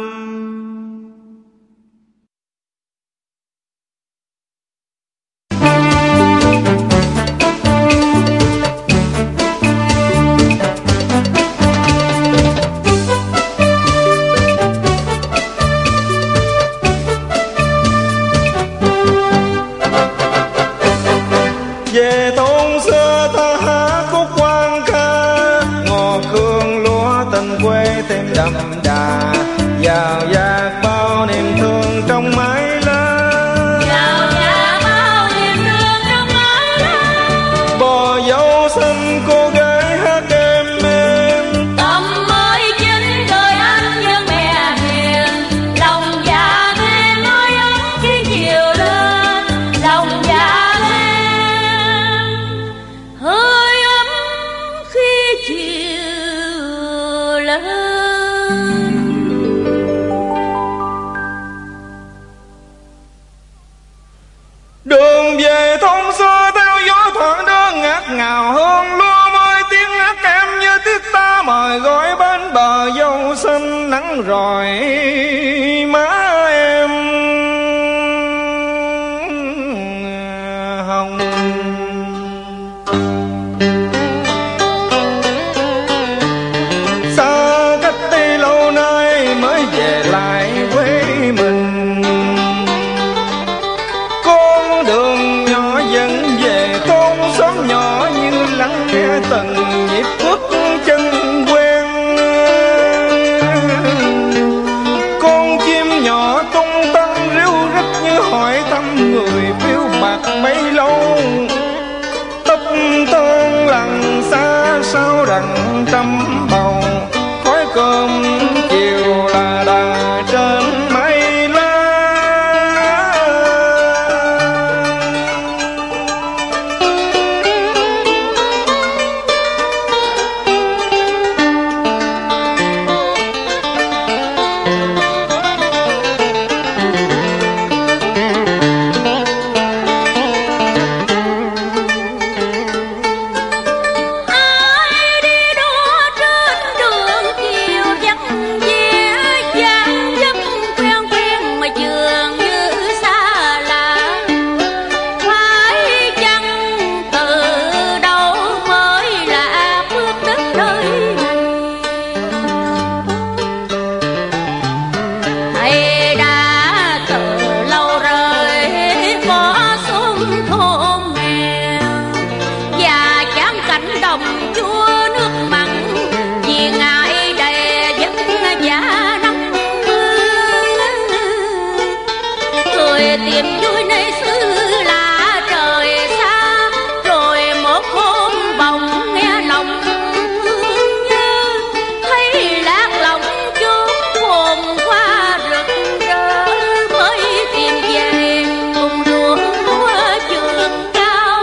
Về thôn xưa ta hát khúc quan ca, ngò cương lúa tình quê thêm đậm đà. Vào dạt bao niềm thương trong mái lá, vào dạt bao niềm thương trong mái lá. bò dâu xanh cô gái hát êm êm, Tâm mới chính đời anh như mẹ hiền. Lòng dạ thêm nói ấm khi chiều lên, lòng dạ thêm hơi ấm khi chiều lên. đường về thôn xưa theo gió thoảng đơn ngát ngào hương lúa mới tiếng hát em như tiếc ta mời gọi bên bờ dâu xanh nắng rồi má em hồng. Xa cách đi lâu nay mới về lại quê mình, con đường nhỏ dẫn về con xóm nhỏ như lắng nghe từng nhịp bước chân quen. Con chim nhỏ tung tăng ríu rít như hỏi thăm người phiêu bạc bấy lâu. Tóc thon lặng xa sau đằng trăm bầu, khói cơm chiều là đà trên mây lá. Ai đi đua trên đường chiều vắng vẻ, dáng dấp quen quen mà dường như xa lạ. Phải chăng từ đâu mới là bước đất nơi này, hay đã từ lâu rời có xuống thôn nghèo và chán cảnh đồng chúa nước mặn, vì ngại đầy vất vả nắng mưa. Người tìm vui nơi xứ lạ trời xa, rồi một hôm bỗng nghe lòng nhớ, thấy lạc lòng chốn hồn hoa rực rỡ, mới tìm về cùng ruộng lúa trường cao.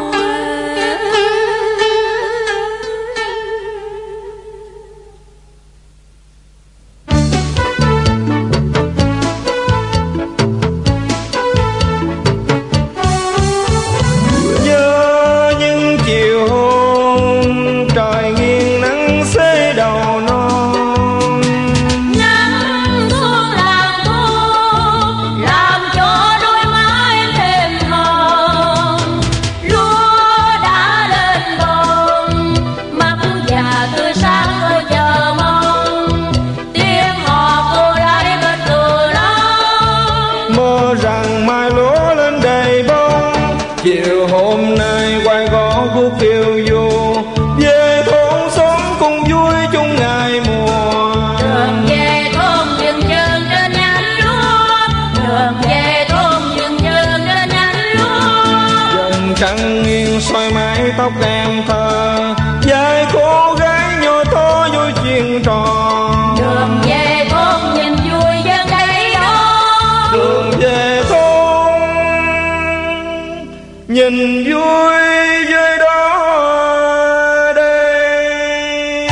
Nhớ những chiều hôm trời nghiêng nắng xế đầu non, Nắng xuống làm thuốc, làm cho đôi má em thêm hồng. Lúa đã lên bồng, mắt già tươi sáng tôi chờ mong. Tiếng hò cô lại bên từ lâu, mơ rằng mai lúa lên đầy bông. Chiều hôm nay quay gõ khúc kêu du, về thôn xóm cùng vui chung ngày mùa. đường về thôn dừng chân trên nhánh lúa, đường về thôn dừng chân trên nhánh lúa. Dần trăng nghiêng xoay mái tóc em thơ, vai cô gái nhỏ to vui chuyện trò. Đường về thôn nhìn vui dân đây đó, niềm vui với đó đây.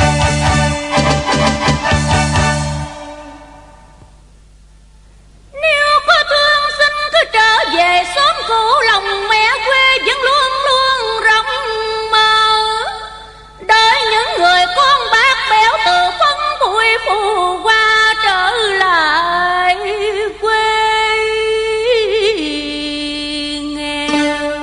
Nếu có thương xin cứ trở về xóm cũ, lòng mẹ quê vẫn luôn luôn rộng mơ. Đợi những người con bác béo từ phân bụi phù qua trở lại quê nghèo.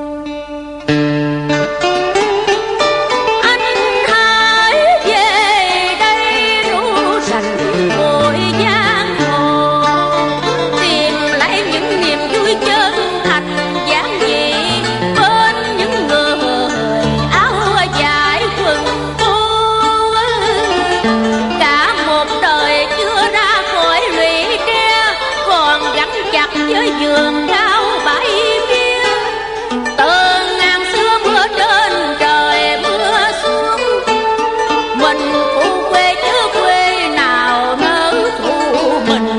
Anh hãy về đây ru rành cội giang hồ, tìm lại những niềm vui chân thành giản dị bên những người áo dài quần cô. Cả một đời chưa ra khỏi lũy tre, còn gắn chặt với vườn rau bãi bia. Từ ngàn xưa mưa trên trời mưa xuống, mình phụ quê chứ quê nào nỡ thu mình.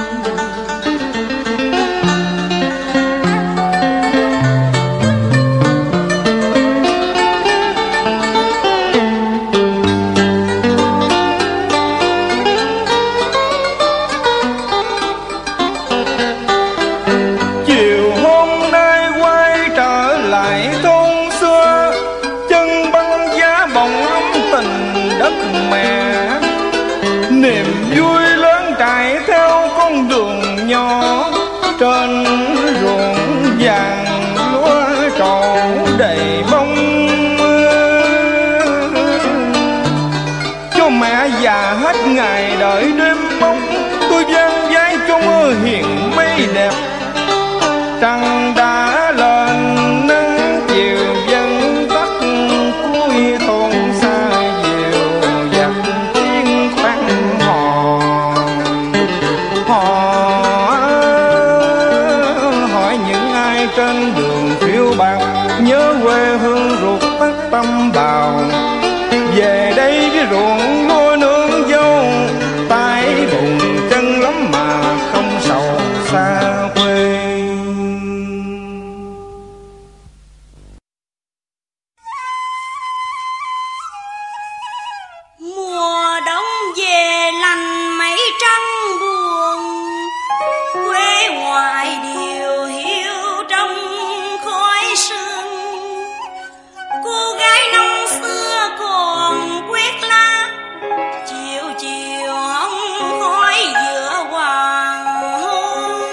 Chiều hôm nay quay trở lại thôn xưa, chân băng giá bồng ấm tình đất mẹ. Niềm vui lớn trải theo con đường nhỏ, trên ruộng vàng lúa trổ đầy bông. Cho mẹ già hết ngày đợi đêm mong, tôi vang vai cho mưa hiền mây đẹp. Trăng đã lên nắng chiều dân tắt, cuối thôn xa diều dặt tiếng khoan hò. Hỏi những ai trên đường phiêu bạc, nhớ quê hương ruột tắt tâm bào. Về đây với ruộng lúa nương dâu, tay bùn chân lắm mà không sầu xa quê. Mùa đông về lành mấy trăng buồn, quê ngoại điều hiu trong khói sương. Cô gái năm xưa còn quyết lá, chiều chiều hóng khói giữa hoàng hôn.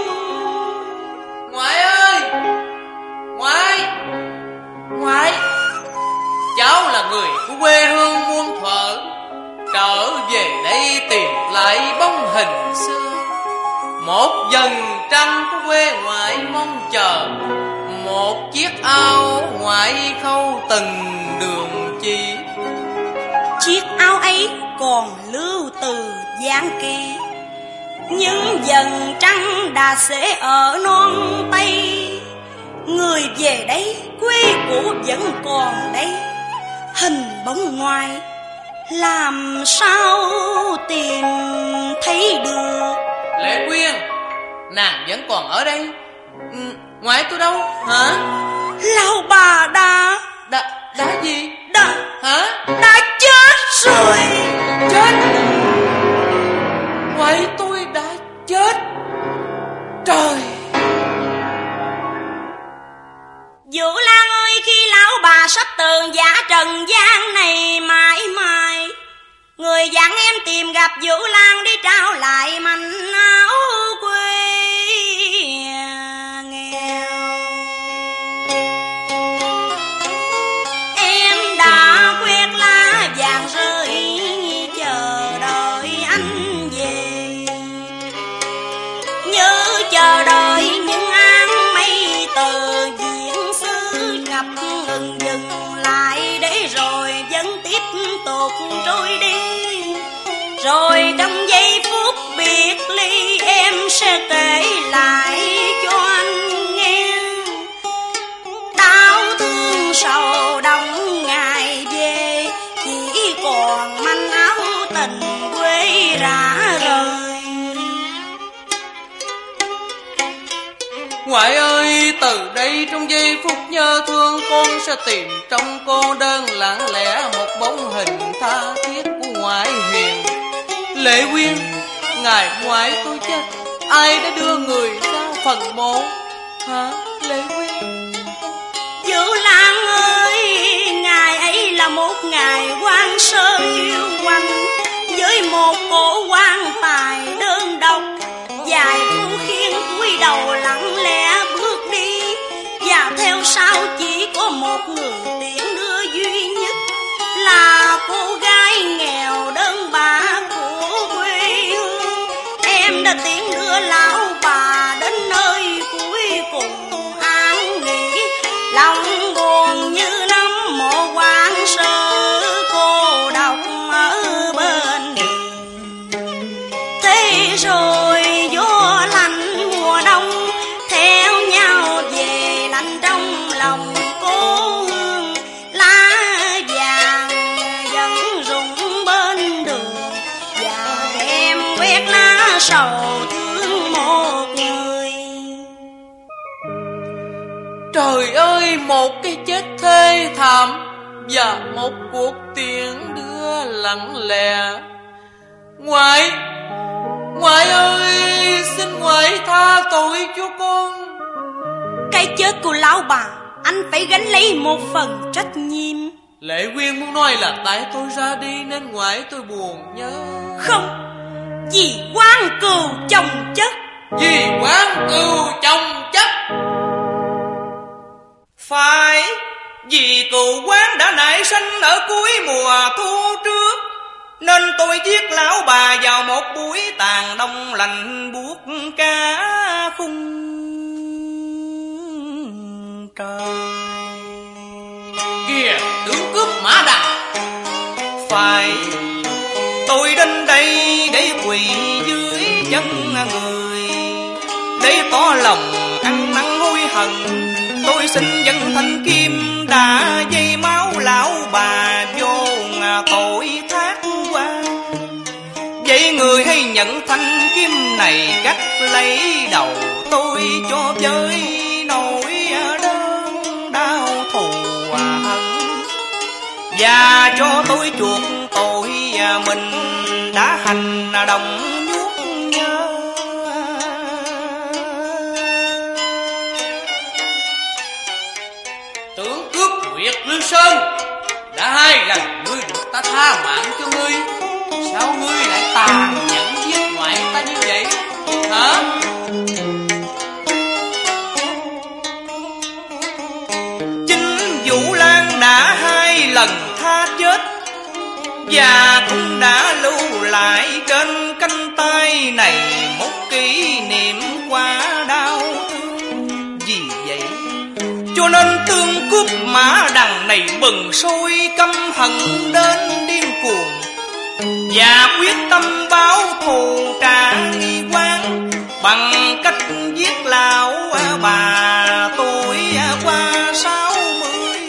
Ngoại ơi! Ngoại! Ngoại! Cháu là người của quê hương muôn thuở, trở về đây tìm lại bóng hình xưa. Một dần trăng của quê ngoại mong chờ, một chiếc áo ngoại khâu từng đường chi. Chiếc áo ấy còn lưu từ Giang Kỳ, những dần trăng đã xế ở non Tây. Người về đây quê cũ vẫn còn đây, hình bóng ngoài làm sao tìm thấy được. Lệ Quyên, nàng vẫn còn ở đây. Ngoại tôi đâu hả? Lão bà đã gì? Đã chết rồi. Chết? Ngoại tôi đã chết? Trời! Vũ Lan ơi, khi lão bà sắp từ giả trần gian này mãi mãi, người dặn em tìm gặp Vũ Lan đi trao lại mảnh áo quê nghèo. Em đã quyết lá vàng rơi chờ đợi anh về, như chờ đợi những áng mây từ diễn xứ ngập ngừng dừng lại, để rồi vẫn tiếp tục trôi đi. Rồi trong giây phút biệt ly, em sẽ kể lại cho anh nghe đau thương sầu đau ngày về, chỉ còn manh áo tình quê rã rời. Ngoại ơi, từ đây trong giây phút nhớ thương, con sẽ tìm trong cô đơn lặng lẽ một bóng hình tha thiết của ngoại hiền. Lệ Quyên, ngày ngoại tôi chết, ai đã đưa người ra phần mộ hả Lệ Quyên? Vũ Lan ơi, ngày ấy là một ngày quan sơ yêu quanh, với một cổ quan tài đơn độc, dài thu khiên cúi đầu lặng lẽ bước đi, và theo sau chỉ có một người tiễn đưa duy nhất, là cô gái nghèo đơn bạc của quê hương. Em đã tiễn đưa lão bà đến nơi cuối cùng an nghỉ, lòng buồn như nắm mộ quan sơ cô độc ở bên đường. Thế rồi gió lạnh mùa đông theo nhau về, lạnh trong lòng cô hương. Lá vàng vẫn rụng bên đường, và em quét lá sầu thương một người. Trời ơi, một cái chết thê thảm và một cuộc tiễn đưa lặng lẽ. Ngoại ơi, xin ngoại tha tội cho con. Cái chết của lão bà, anh phải gánh lấy một phần trách nhiệm. Lệ Quyên muốn nói là tại tôi ra đi nên ngoại tôi buồn nhớ. Không, vì quan cừu chồng chất. Vì quan cừu chồng chất. Phải, vì cừu quán đã nảy sinh ở cuối mùa thu trước, nên tôi giết lão bà vào một buổi tàn đông lạnh buốt cả khung trời. Kìa, tướng cướp Mã Đằng. Phải, tôi đến đây để quỳ dưới chân người, để tỏ lòng ăn năn hối hận. Tôi xin dân thanh kim đã dây máu lão bà vô tội thác qua. Vậy người hãy nhận thanh kim này cắt lấy đầu tôi cho với nỗi đớn đau thù hận, và cho tôi chuộc tội mình đã hành động nhuốc nhớ. Tướng cướp Nguyệt Lương Sơn, đã 2 lần ngươi được ta tha mạng cho ngươi, sao ngươi lại tàn nhẫn giết ngoại ta như vậy hả? Chính Vũ Lan đã 2 lần tha chết, và cũng đã lưu lại trên cánh tay này một kỷ niệm quá đau thương. Vì vậy cho nên tướng cướp Mã Đằng này bừng sôi căm hận đến điên cuồng, và quyết tâm báo thù trả nghi quan bằng cách giết lão bà tuổi qua 60.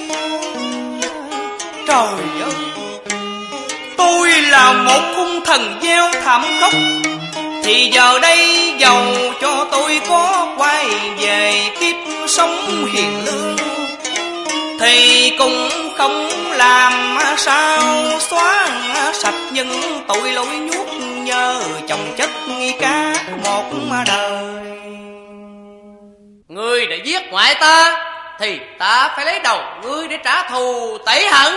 Trời ơi, tôi là một hung thần gieo thảm khốc, thì giờ đây dầu cho tôi có quay về kiếp sống hiền lương, thì cũng không làm sao xóa sạch những tội lỗi nhuốc nhơ chồng chất cả một đời. Ngươi đã giết ngoại ta, thì ta phải lấy đầu ngươi để trả thù tẩy hận.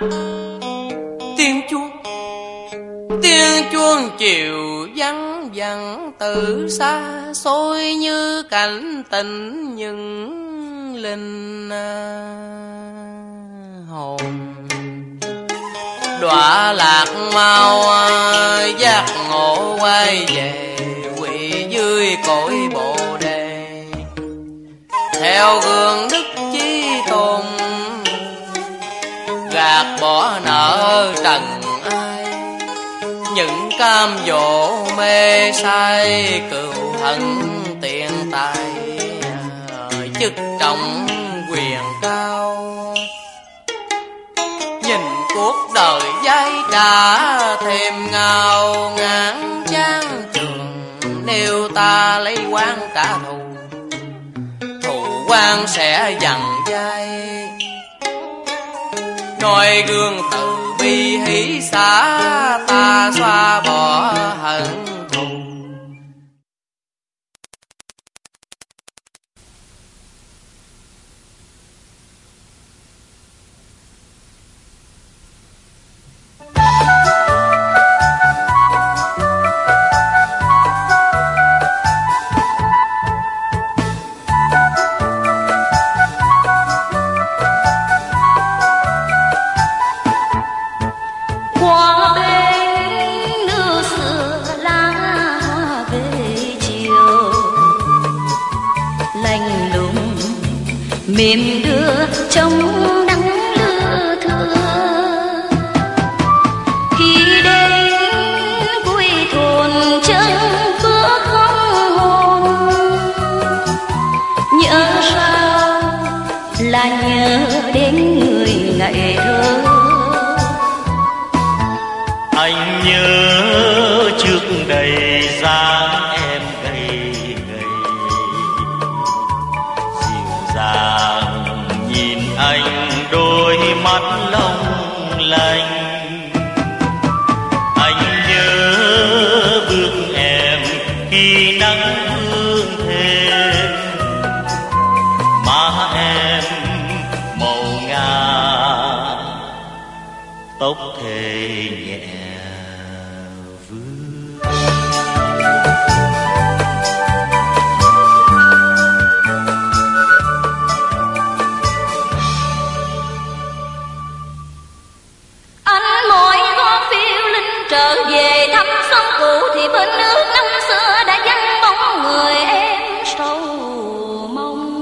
Tiếng chuông chiều vắng vẳng từ xa xôi như cảnh tình những linh hồn. Đọa lạc mau giác ngộ quay về, quỳ dưới cội Bồ Đề, theo gương Đức Chí Tôn, gạt bỏ nợ trần ai, những cam dỗ mê say, cừu hận tiền tài, chức trọng quyền cao. Nhìn cuộc đời dây trả thêm ngao ngán chán trường, nếu ta lấy oán trả thù quan sẽ dằn dai. Noi gương từ bi hỷ xả, ta xóa bỏ hận thù. mềm đưa trong nắng lưa thưa. Khi đến cuối thôn chân bước không hồn, nhớ sao là nhớ đến người ngày thơ. Anh nhớ trước đây dáng em gầy gầy, dịu dàng nhìn anh đôi mắt long lanh. Anh nhớ bước em khi nắng hương thêm, má em màu ngà, tóc thề nhẹ. Trở về thăm xóm cũ thì bên nước năm xưa đã vắng bóng người em sầu mong.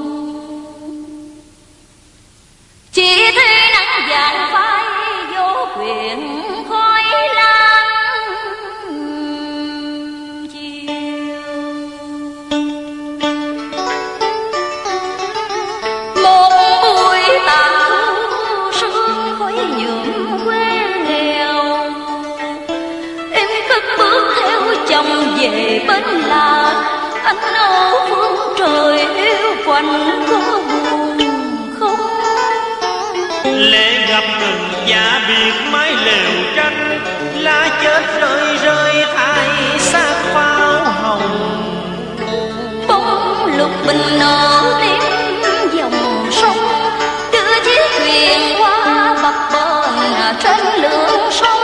Chỉ thấy nắng vàng phai vô quyện khói lan chiều. Một buổi tàn thu sương khói nhuộm quê nghèo, bước theo chồng về bên là anh âu phương trời yêu quạnh có buồn không. Lễ gặp rừng giả biệt mái lều tranh, lá chết rơi rơi thay xác pháo hồng. Bóng lục bình nở tiếng dòng sông, đưa chiếc thuyền qua bập bềnh trên lượng sông.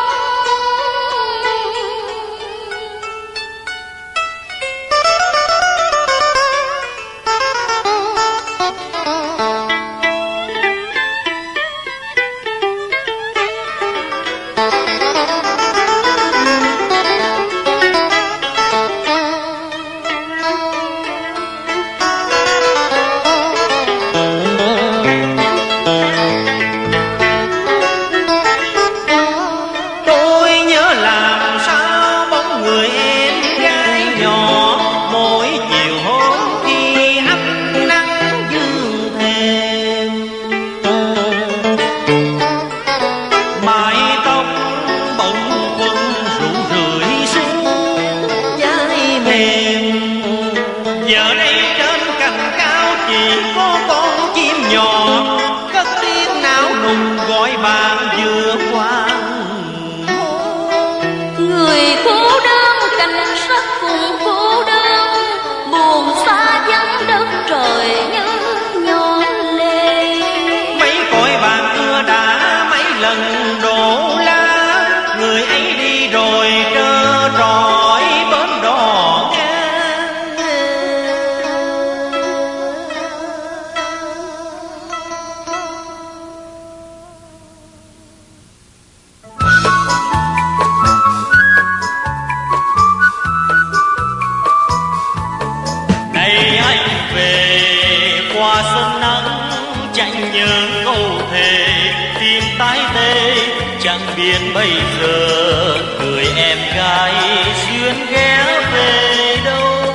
Bây giờ người em gái duyên ghé về đâu.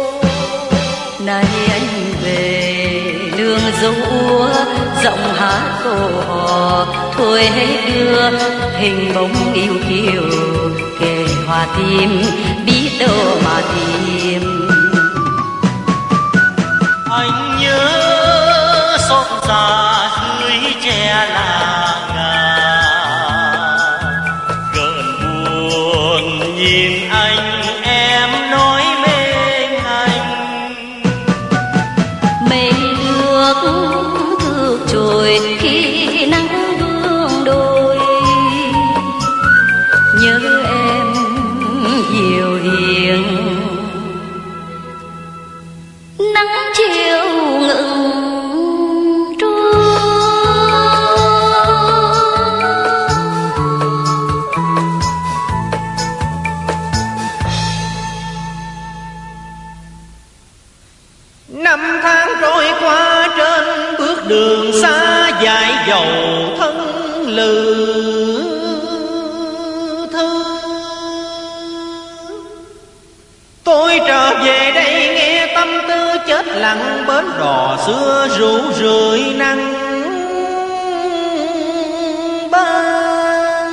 Này anh về nương dấu úa giọng hát cô hò, thôi hãy đưa hình bóng yêu kiều kề hòa tim, biết đâu mà tìm. Anh nhớ nước thước trôi khi nắng vương đôi. Nhớ em dịu hiền, nắng chiều ngừng năm tháng trôi qua trên bước đường xa dài dầu thân lữ thư. Tôi trở về đây nghe tâm tư chết lặng bến đò xưa rủ rượi nắng ban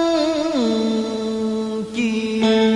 chiều.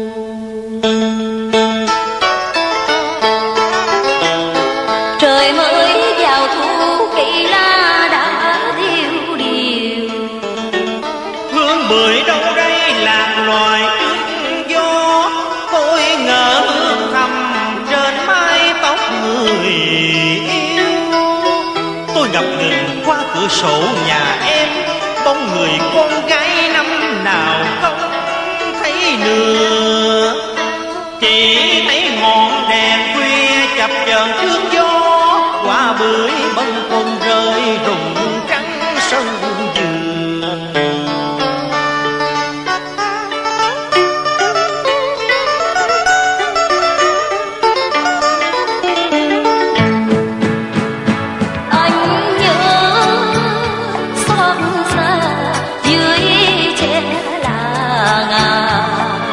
Trời mới vào thu cây lá đã thiêu điều. Hương bưởi đâu đây lạc loài trước gió. Tôi ngỡ hương thầm trên mái tóc người yêu. Tôi ngập ngừng qua cửa sổ nhà em, bóng người con gái năm nào không thấy nữa. Chỉ thấy ngọn đèn khuya chập chờn trước gió, quả bưởi bông không rơi rụng trắng sân vườn. Anh nhớ xót xa dưới che lá ngà,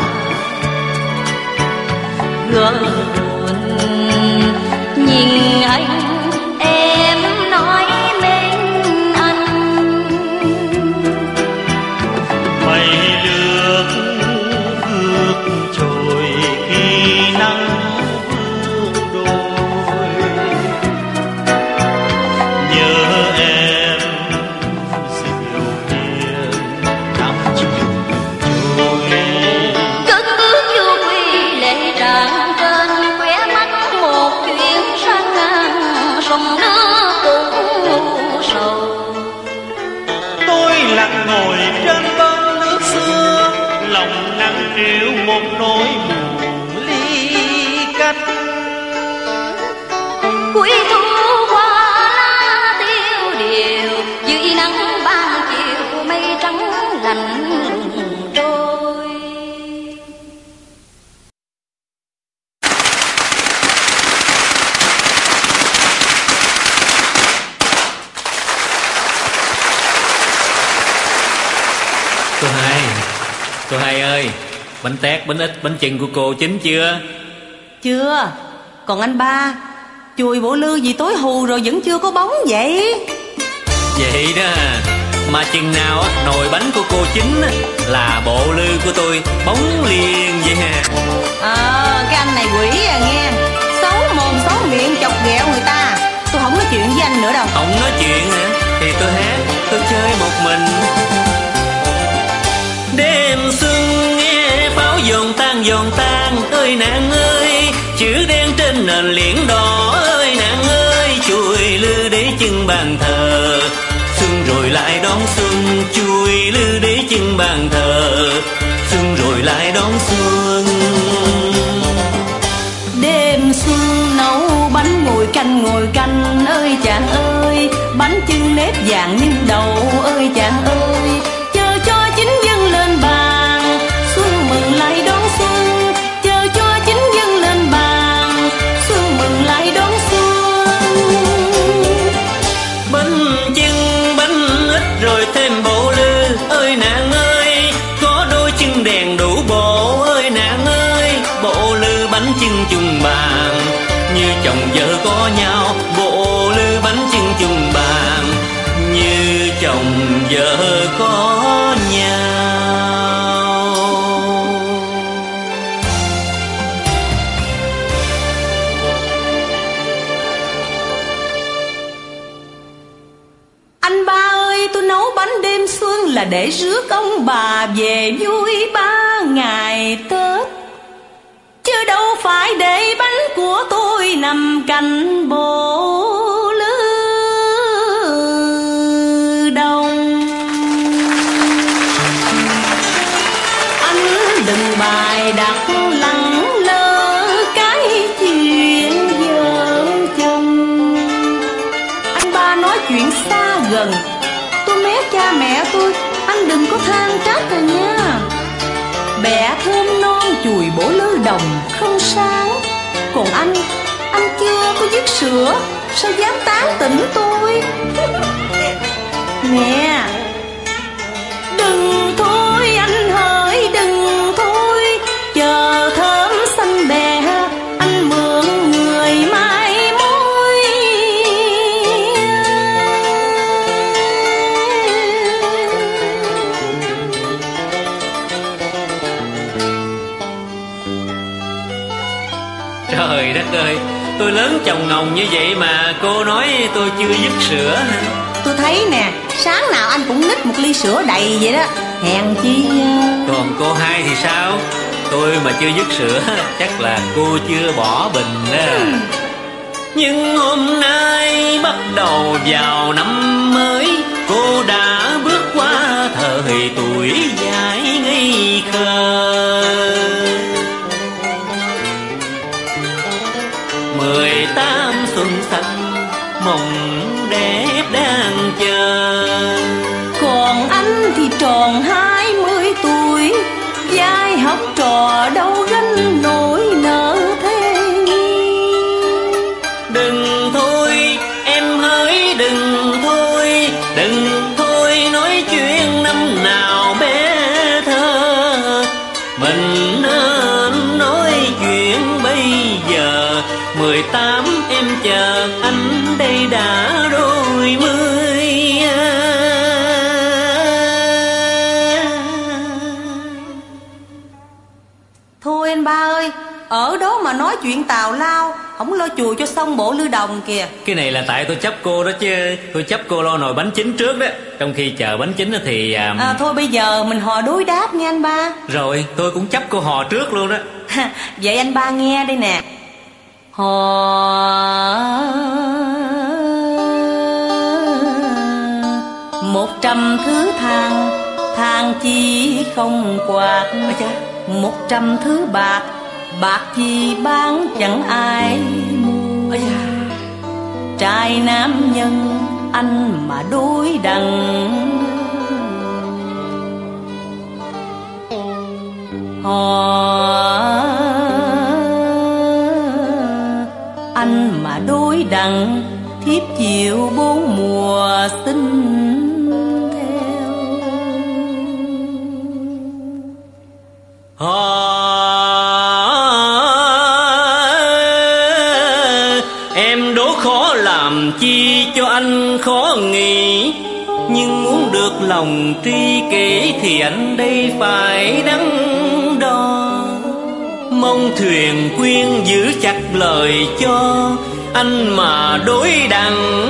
gương buồn nhìn anh em nói mến anh. Mây nước ước trôi khi nắng vương đôi. Nhớ em dịu hiền năm chiều trôi. Cất bước vô quy lệ tràn trên khóe mắt, một chuyện sang ngang sông nước cũng u sầu. Tôi lặng ngồi trên bến nước xưa, lòng nắng triệu một nỗi buồn ly cách. Cuối thu qua lá tiêu điều, dưới nắng ban chiều mây trắng lạnh lùng trôi. Cô hai ơi, bánh tét, bánh ít, bánh chưng của cô chín chưa? Chưa. Còn anh ba, chùi bộ lư gì tối hù rồi vẫn chưa có bóng vậy? Vậy đó. Mà chừng nào nồi bánh của cô chín là bộ lư của tôi bóng liền vậy ha. Cái anh này quỷ à nghe. Xấu mồm xấu miệng chọc ghẹo người ta. Tôi không nói chuyện với anh nữa đâu. Không nói chuyện hả? Thì tôi hát, tôi chơi một mình. Đêm xuân nghe pháo giòn tan ơi nàng ơi, chữ đen trên nền liễn đỏ ơi nàng ơi, chùi lư để chân bàn thờ. Xuân rồi lại đón xuân, chùi lư để chân bàn thờ. Xuân rồi lại đón xuân. Đêm xuân nấu bánh ngồi canh ơi chàng ơi, bánh chưng nếp vàng nhưng đầu ơi chàng ơi, chờ cho chính dân lên bàn. Xuân mừng lại đón xuân, chờ cho chính dân lên bàn. Xuân mừng lại đón xuân. Bánh chưng bánh ít rồi thêm bộ lư ơi nàng ơi, có đôi chân đèn đủ bộ ơi nàng ơi, bộ lư bánh chưng chung bàn. Như chồng vợ có nhau, bộ lư bánh chưng chung bàn. Như chồng vợ có nhau. Anh ba ơi, tôi nấu bánh đêm xuân là để rước ông bà về vui 3 ngày Tết, chứ đâu phải để bánh của tôi nằm cạnh bộ lư. chuyện xa gần. Tôi mé cha mẹ tôi, anh đừng có than trách rồi nha. Bẹ thơm non chùi bổ lư đồng không sáng. Còn anh chưa có dứt sữa, sao dám tán tỉnh tôi. Nè, đừng thôi anh hỡi, đừng thôi. Chờ thơm xanh bè, anh mượn người mai mối. Trời đất ơi, tôi lớn chồng ngồng như vậy mà cô nói tôi chưa dứt sữa hả? Tôi thấy nè, sáng nào anh cũng nít một ly sữa đầy vậy đó. Hèn chi. Còn cô hai thì sao? Tôi mà chưa dứt sữa chắc là cô chưa bỏ bình đó. Nhưng hôm nay bắt đầu vào năm mới, cô đã bước qua thời tuổi dại ngây khờ. 18 xuân xanh mộng đẹp đang chờ. Còn anh thì tròn 20 tuổi, vai học trò đâu gánh nổi nợ thế. Đừng thôi em hỡi, đừng thôi, đừng thôi nói chuyện năm nào bé thơ. Mình nên nói chuyện bây giờ. 18 em chờ anh đây đã đôi mươi. Thôi anh ba ơi, ở đó mà nói chuyện tào lao, không lo chùi cho xong bộ lư đồng kìa. Cái này là tại tôi chấp cô đó chứ. Tôi chấp cô lo nồi bánh chính trước đó, trong khi chờ bánh chính thì thôi bây giờ mình hò đối đáp nha anh ba. Rồi tôi cũng chấp cô hò trước luôn đó. Vậy anh ba nghe đây nè. Hò 100 thứ than, than chi không quạt. 100 thứ bạc, bạc chi bán chẳng ai mua. Trai nam nhân anh mà đối đặng. Anh mà đối đặng, thiếp chịu 4 mùa xin theo. Em đố khó làm chi cho anh khó nghĩ, nhưng muốn được lòng tri kỷ thì anh đây phải đắn đo. Mong thuyền quyên giữ chặt lời cho anh mà đối đặng.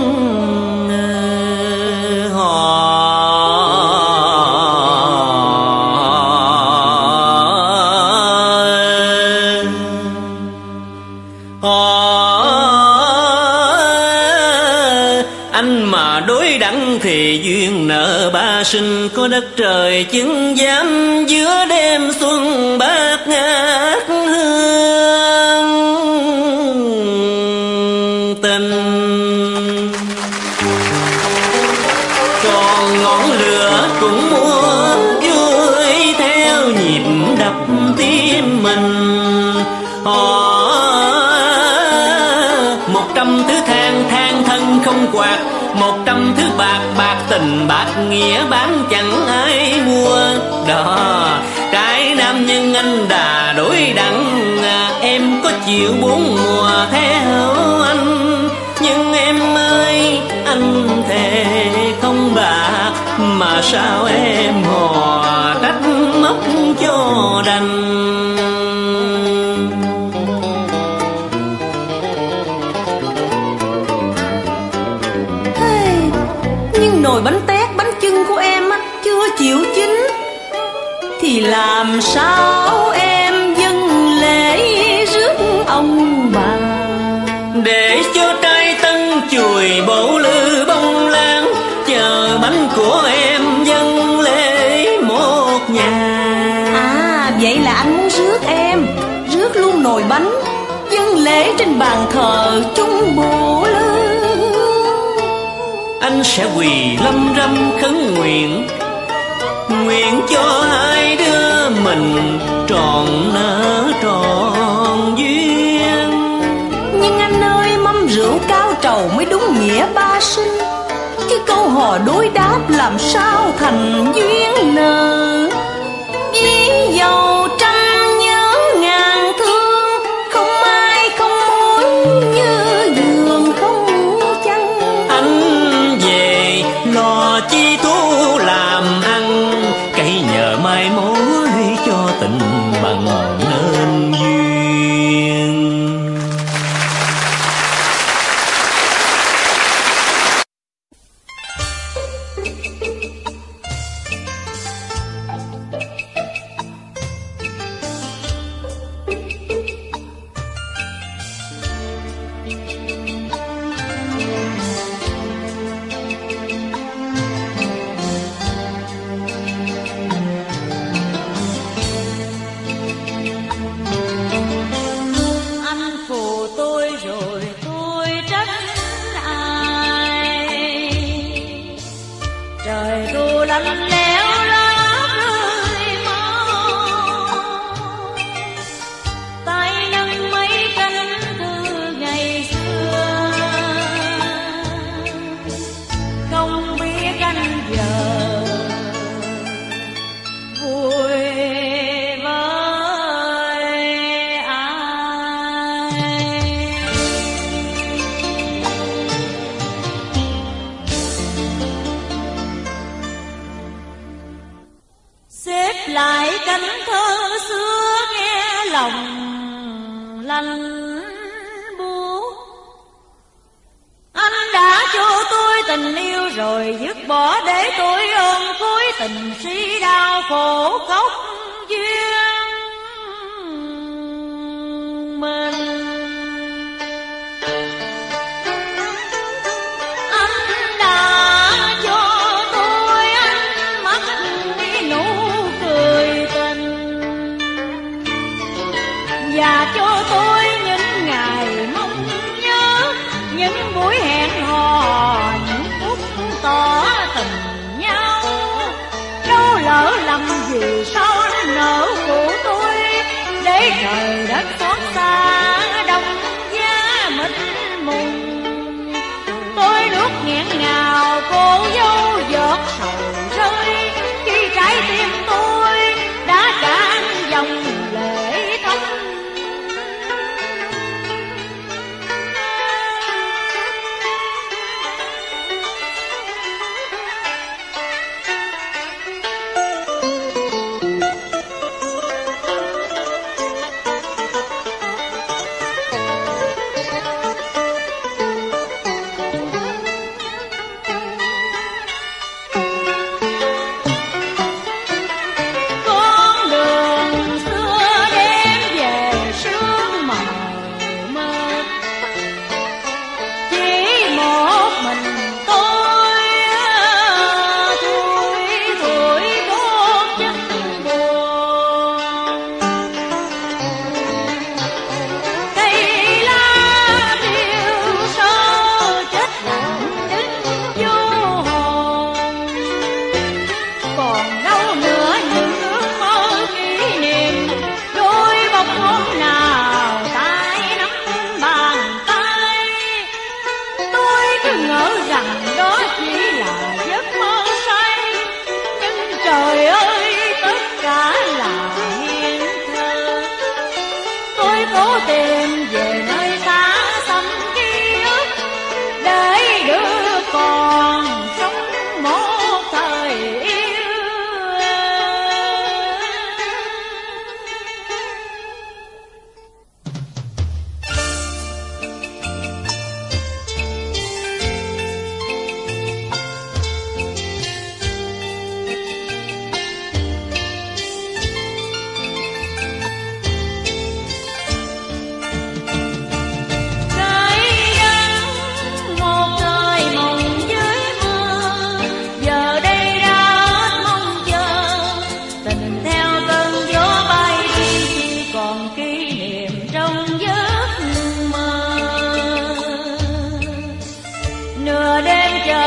Anh mà đối đặng thì duyên nợ ba sinh, có đất trời chứng giám giữa đêm xuân bát ngát hương tình. Còn ngọn lửa cũng mua vui theo nhịp đập tim mình. 100 thứ than, than thân không quạt. 100 thứ bạc, bạc tình bạc nghĩa bán chẳng ai mua. Đó, trái nam nhân anh đà đối đặng. Em có chịu 4 mùa theo anh, nhưng em ơi anh thề không bạc. Mà sao em hò trách móc cho đành. Nồi bánh tét, bánh chưng của em chưa chịu chín, thì làm sao em dâng lễ rước ông bà. Để cho trai tân chùi bộ lư bông lan, chờ bánh của em dâng lễ một nhà. Vậy là anh muốn rước em, rước luôn nồi bánh, dâng lễ trên bàn thờ chung bộ lư. anh sẽ quỳ lâm râm khấn nguyện, nguyện cho hai đứa mình tròn nợ tròn duyên. Nhưng anh ơi, mâm rượu cao trầu mới đúng nghĩa ba sinh, cái câu hò đối đáp làm sao thành duyên nợ. Vì dầu trăm nhớ ngàn thương, không ai không muốn như giường không chăng. Anh về lo chi thu làm ăn, cây nhờ mai mối cho tình bằng nên duyên.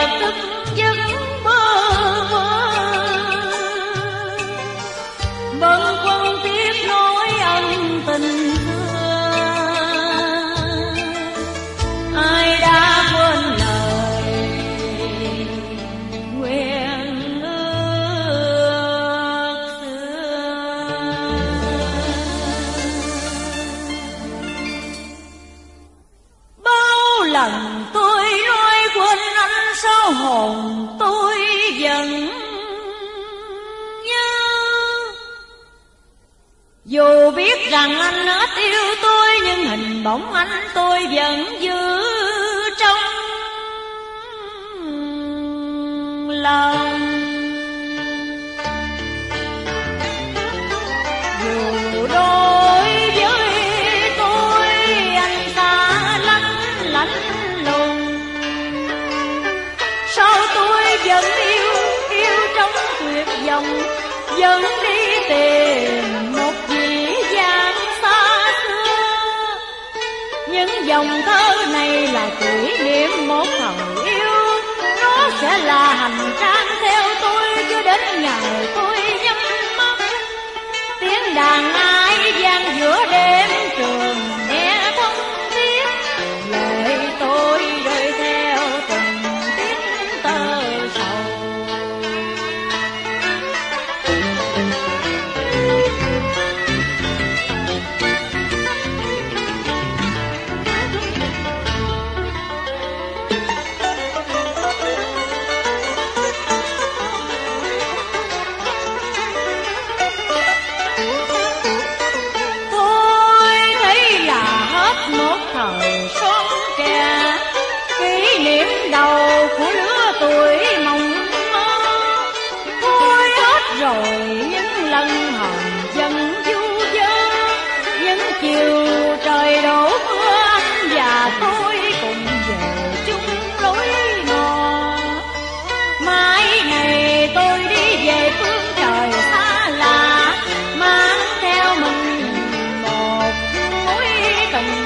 thức giấc mơ bâng khuâng tiếc nối ân tình xưa. Ai đã quên lời nguyện ước xưa. Bao lần tôi nói quên anh, sao hồn tôi vẫn nhớ. Dù biết rằng anh hết yêu tôi, nhưng hình bóng anh tôi vẫn giữ trong lòng. Dù đối với tôi anh xa lánh lạnh lùng, sao tôi vẫn yêu trong tuyệt vọng, vẫn đi tìm một dĩ vãng xa xưa. Những dòng thơ này là kỷ niệm một thời yêu, nó sẽ là hành trang theo tôi cho đến ngày tôi nhắm mắt. Tiếng đàn ái vang giữa đêm trường nghe thông tiếc, lệ tôi rơi theo từng tiết tơ sầu. Thời son trẻ, kỷ niệm đầu của lứa tuổi mộng mơ. Thôi hết rồi những lần hờn dần du dơ, những chiều trời đổ mưa anh và tôi cùng về chung lối mòn. Mãi ngày tôi đi về phương trời xa lạ, mang theo mình một mối tình.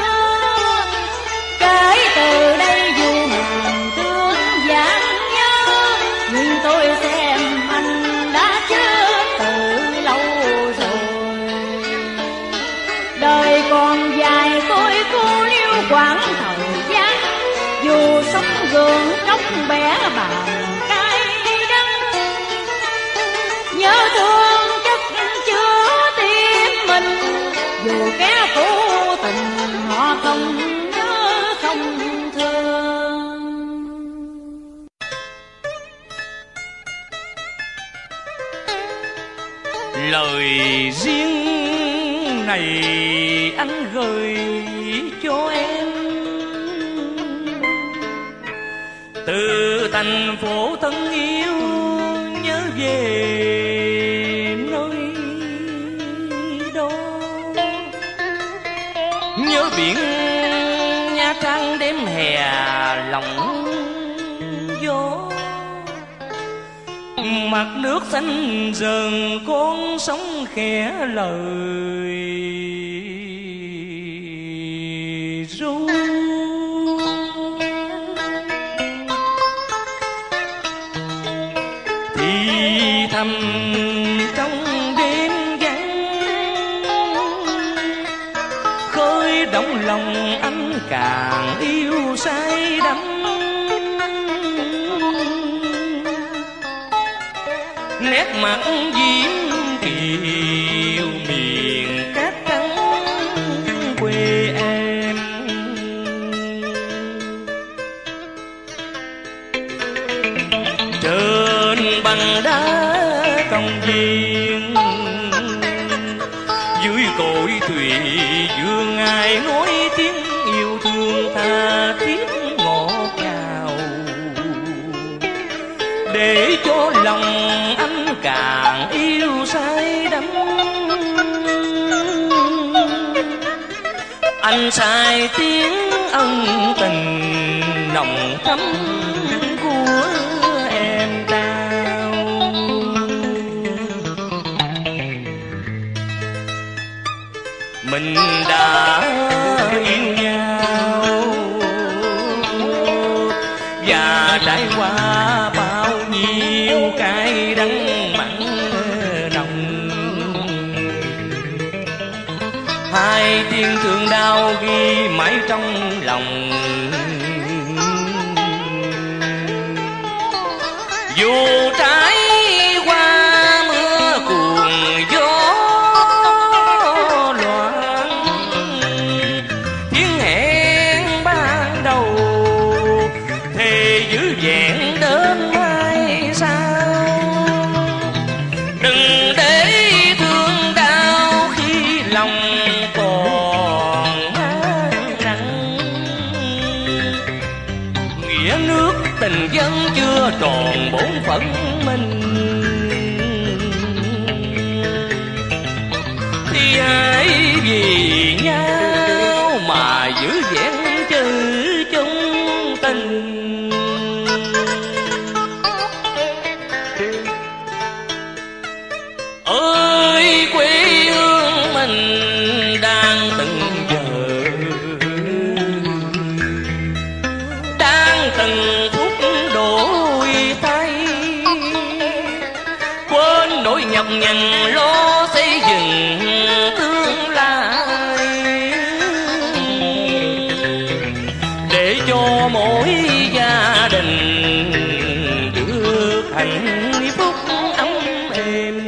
Từ đây dù màn thương vàng nhớ, nhưng tôi xem anh đã chết từ lâu rồi. Đời còn dài tôi cố níu quãng thời gian, dù sống gượng trong bé bàn cay đắng. Nhớ thương chất chứa tim mình, dù kẻ cố tình họ không không thương. Lời riêng này anh gửi cho em, từ thành phố thân yêu nhớ về nơi đó. Nhớ biển Nha Trang đêm hè lòng gió, mặt nước xanh dần con sóng khẽ lời ru. Thì thầm trong đêm vắng, khơi động lòng anh càng yêu say đắm. Nét mặt diễm kiều miền cát trắng quê em. Trên bằng đá công viên, dưới cội thủy dương ai nói tiếng yêu thương tha thiết ngọt ngào, để cho lòng anh càng yêu say đắm. Anh sai tiếng ân tình nồng thắm của em trao. Mình đã yêu nhau và trải qua bao nhiêu cái đắng mặn nồng. Hai tiếng thương đau ghi mãi trong lòng. Dù trải qua mưa cuồng gió loạn, tiếng hẹn ban đầu thề giữ vẹn đến mai sau. Đừng để thương đau khi lòng còn mang răng. Nghĩa nước tình dân chưa tròn bổn phận mình, thì hãy vì nhau mà giữ vẹn chữ chung tình. Ơi quê hương mình đang từng giờ, đang từng phút đổi thay, quên nỗi nhọc nhằn lo xây dựng tương lai, để cho mỗi gia đình được hạnh phúc ấm êm.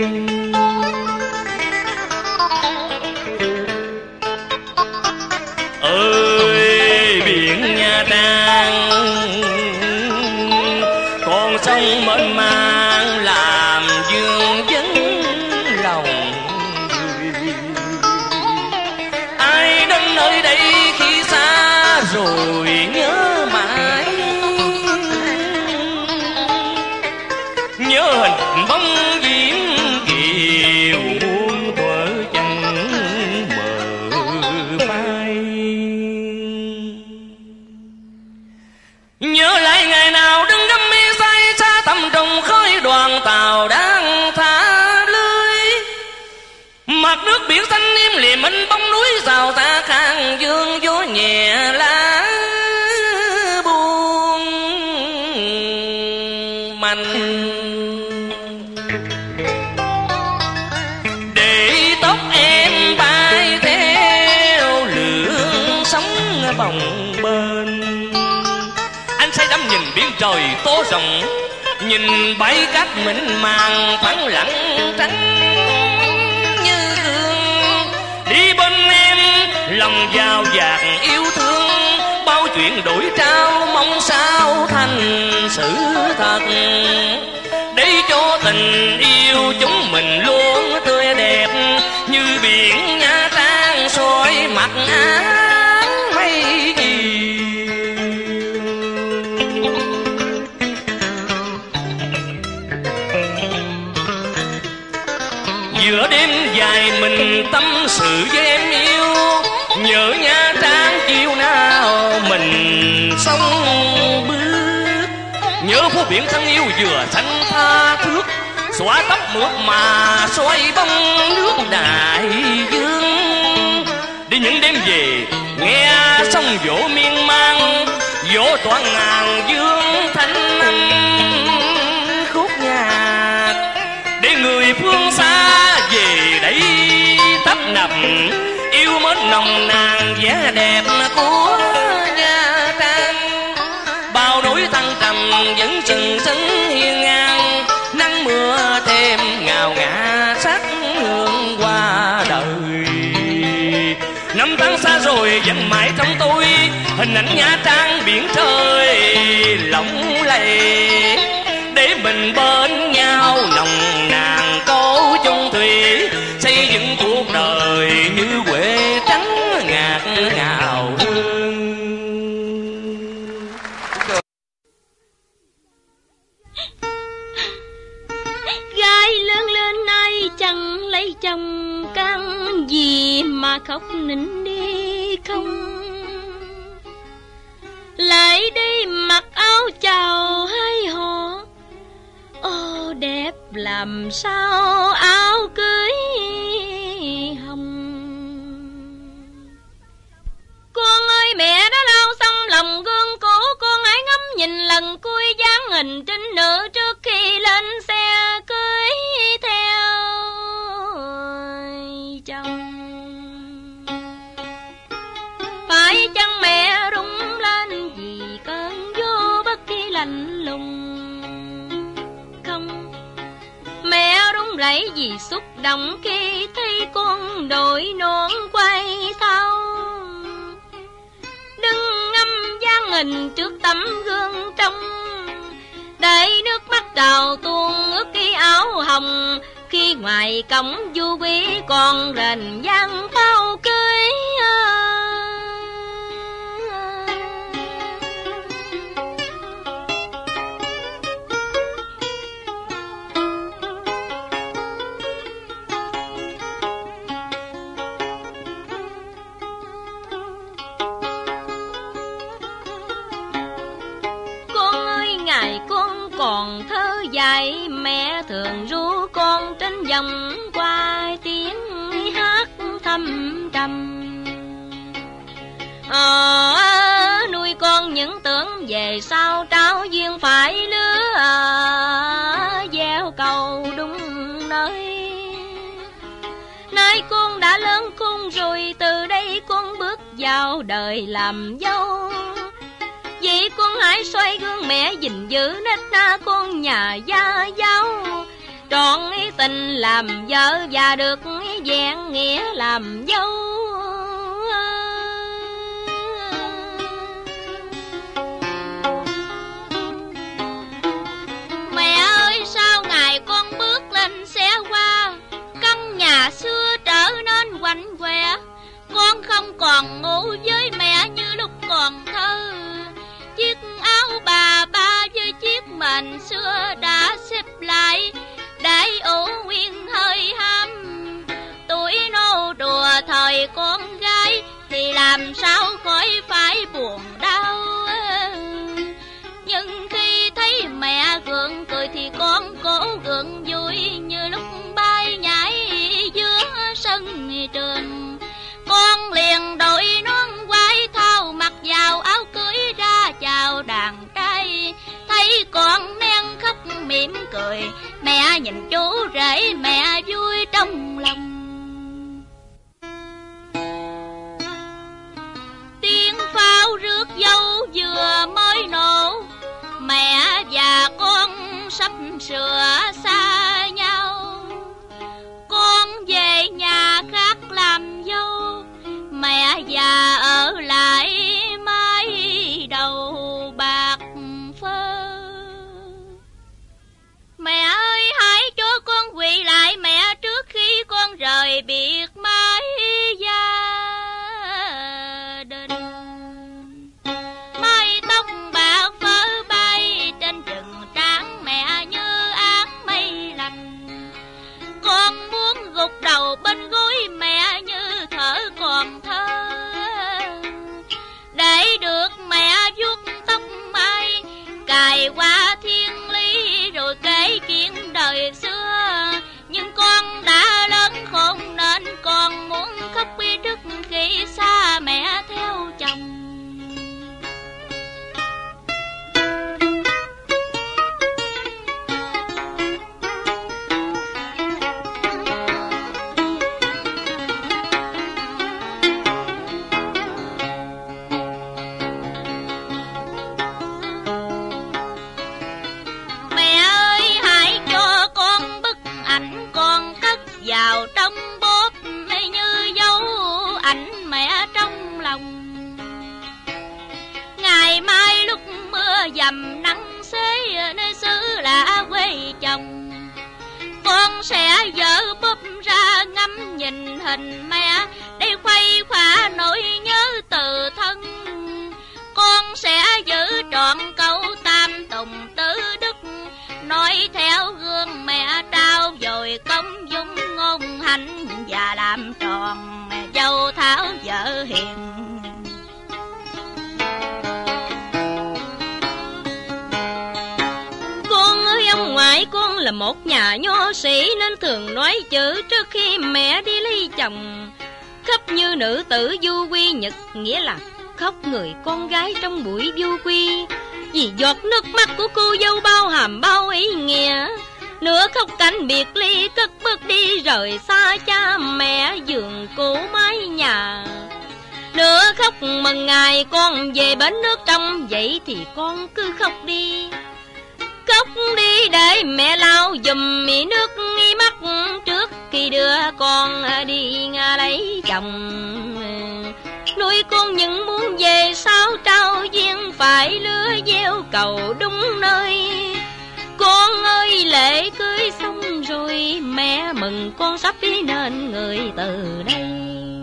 Ơi biển Nha Trang, con sông mênh mang làm dương vấn lòng người. Ai đến nơi đây khi xa rồi nhớ mãi, nhớ hình bóng diễm kiều muôn thuở chẳng mờ phai. Nhớ lại ngày nào đứng ngắm mi say xa tầm trong khói đoàn tàu đang thả lưới. Mặt nước biển xanh im lìm in bóng núi rào ta khang dương gió nhẹ lá buông manh. Để tóc em bay theo lượn sóng bồng bềnh, anh say đắm nhìn biển trời tố rộng, nhìn bãi cát mịn màng phẳng lặng trắng như gương. Đi bên em lòng giàu dạt yêu thương, bao chuyện đổi trao mong sao thành sự thật, để cho tình yêu chúng mình luôn tươi đẹp như biển Nha Trang soi mặt áng mây giữa đêm dài mình tâm sự với em yêu. Nhớ Nha Trang chiều nào mình sông bước, nhớ phố biển thân yêu vừa xanh tha thước, xóa tóc mượt mà xoay bông nước đại dương. Đi những đêm về nghe sông vỗ miên man, vỗ toàn ngàn dương thanh âm khúc nhạc, để người phương xa về đây tấp nập yêu mến nồng nàn vẻ đẹp của Nha Trang. Bao nỗi thăng trầm vẫn chừng sững hiên ngang, nắng mưa thêm ngào ngả sắc hương qua đời. Năm tháng xa rồi vẫn mãi trong tôi hình ảnh Nha Trang biển trời lộng lẫy, để mình bên nhau nồng nàn câu chung thủy, xây dựng cuộc đời như quê trắng ngạt ngào hương. Gái lớn lên nay chẳng lấy chồng, căn gì mà khóc nín đi không. Lại đi mặc áo chào hai họ, ô đẹp làm sao áo cưới hồng. Con ơi mẹ đã lau xong lòng gương cổ, con hãy ngắm nhìn lần cuối da hình trinh nữ trước khi lên xe cưới theo chồng. Phải chăng mẹ rung lên vì cơn vô bất kỳ lạnh lùng? Không, mẹ run rẩy vì xúc động khi thấy con đội nón quay sau, đứng ngâm dáng hình trước tấm gương trong, để nước mắt trào tuôn ướt cái áo hồng, khi ngoài cổng du quý còn rền vang pháo cưới. Còn thơ dài mẹ thường ru con trên dòng qua tiếng hát thâm trầm. Nuôi con những tưởng về sau trao duyên phải lứa, gieo cầu đúng nơi. Nay con đã lớn khôn rồi, từ đây con bước vào đời làm dâu. Vậy con hãy xoay gương mẹ gìn giữ nết na con nhà gia giáo, trọn ý tình làm vợ và được vẹn nghĩa làm dâu. Mẹ ơi, sao ngày con bước lên xe hoa, căn nhà xưa trở nên quạnh quẹ. Con không còn ngủ với mẹ như lúc còn thơ. Chiếc áo bà ba với chiếc mền xưa đã xếp lại, để ủ nguyên hơi ham. Tuổi nô đùa thời con gái thì làm sao khỏi phải buồn đau. Nhưng khi thấy mẹ gượng cười thì con cố gượng vui, như lúc bay nhảy giữa sân trường. Con liền đội nón quai thao mặc vào áo cưới ra chào đàn trai. Thấy con nén khóc mỉm cười, mẹ nhìn chú rể mẹ vui trong lòng. Tiếng pháo rước dâu vừa mới nổ, mẹ và con sắp sửa xa nhau. Con về nhà khác làm dâu, mẹ già ở lại mái đầu bạc phơ. Mẹ ơi, hãy cho con quỳ lại mẹ trước khi con rời biệt mái gia đình. Mái tóc bạc phơ bay trên chừng trán mẹ như áng mây lành. Con muốn gục đầu bên gối mẹ như thở còn thơ, để được mẹ vuốt tóc mai cài qua thiên lý rồi kể chuyện đời xưa. Nhưng con đã lớn khôn nên con muốn khóc trước khi xa mẹ theo chồng. Vào trong bóp như dấu ảnh mẹ trong lòng. Ngày mai lúc mưa dầm nắng xế nơi xứ lạ quê chồng, con sẽ dỡ bóp ra ngắm nhìn hình mẹ để khuây khỏa nỗi nhớ từ thân. Con sẽ giữ trọn câu tam tùng tứ đức, nói theo gương mẹ trao dồi công dung ngôn hạnh, và làm tròn dâu tháo vợ hiền. Con ơi, ông ngoại con là một nhà nho sĩ nên thường nói chữ trước khi mẹ đi lấy chồng. Khóc như nữ tử du quy nhật, nghĩa là khóc người con gái trong buổi du quy. Vì giọt nước mắt của cô dâu bao hàm bao ý nghĩa. Nửa khóc cảnh biệt ly cất bước đi rời xa cha mẹ giường cũ mái nhà. Nửa khóc mừng ngày con về bến nước trong, vậy thì con cứ khóc đi. Khóc đi để mẹ lau giùm mì nước nghi mắt trước khi đưa con đi lấy chồng. Nuôi con những muốn về sao trao duyên phải lứa gieo cầu đúng nơi. Con ơi lễ cưới xong rồi mẹ mừng con sắp đi nên người từ đây.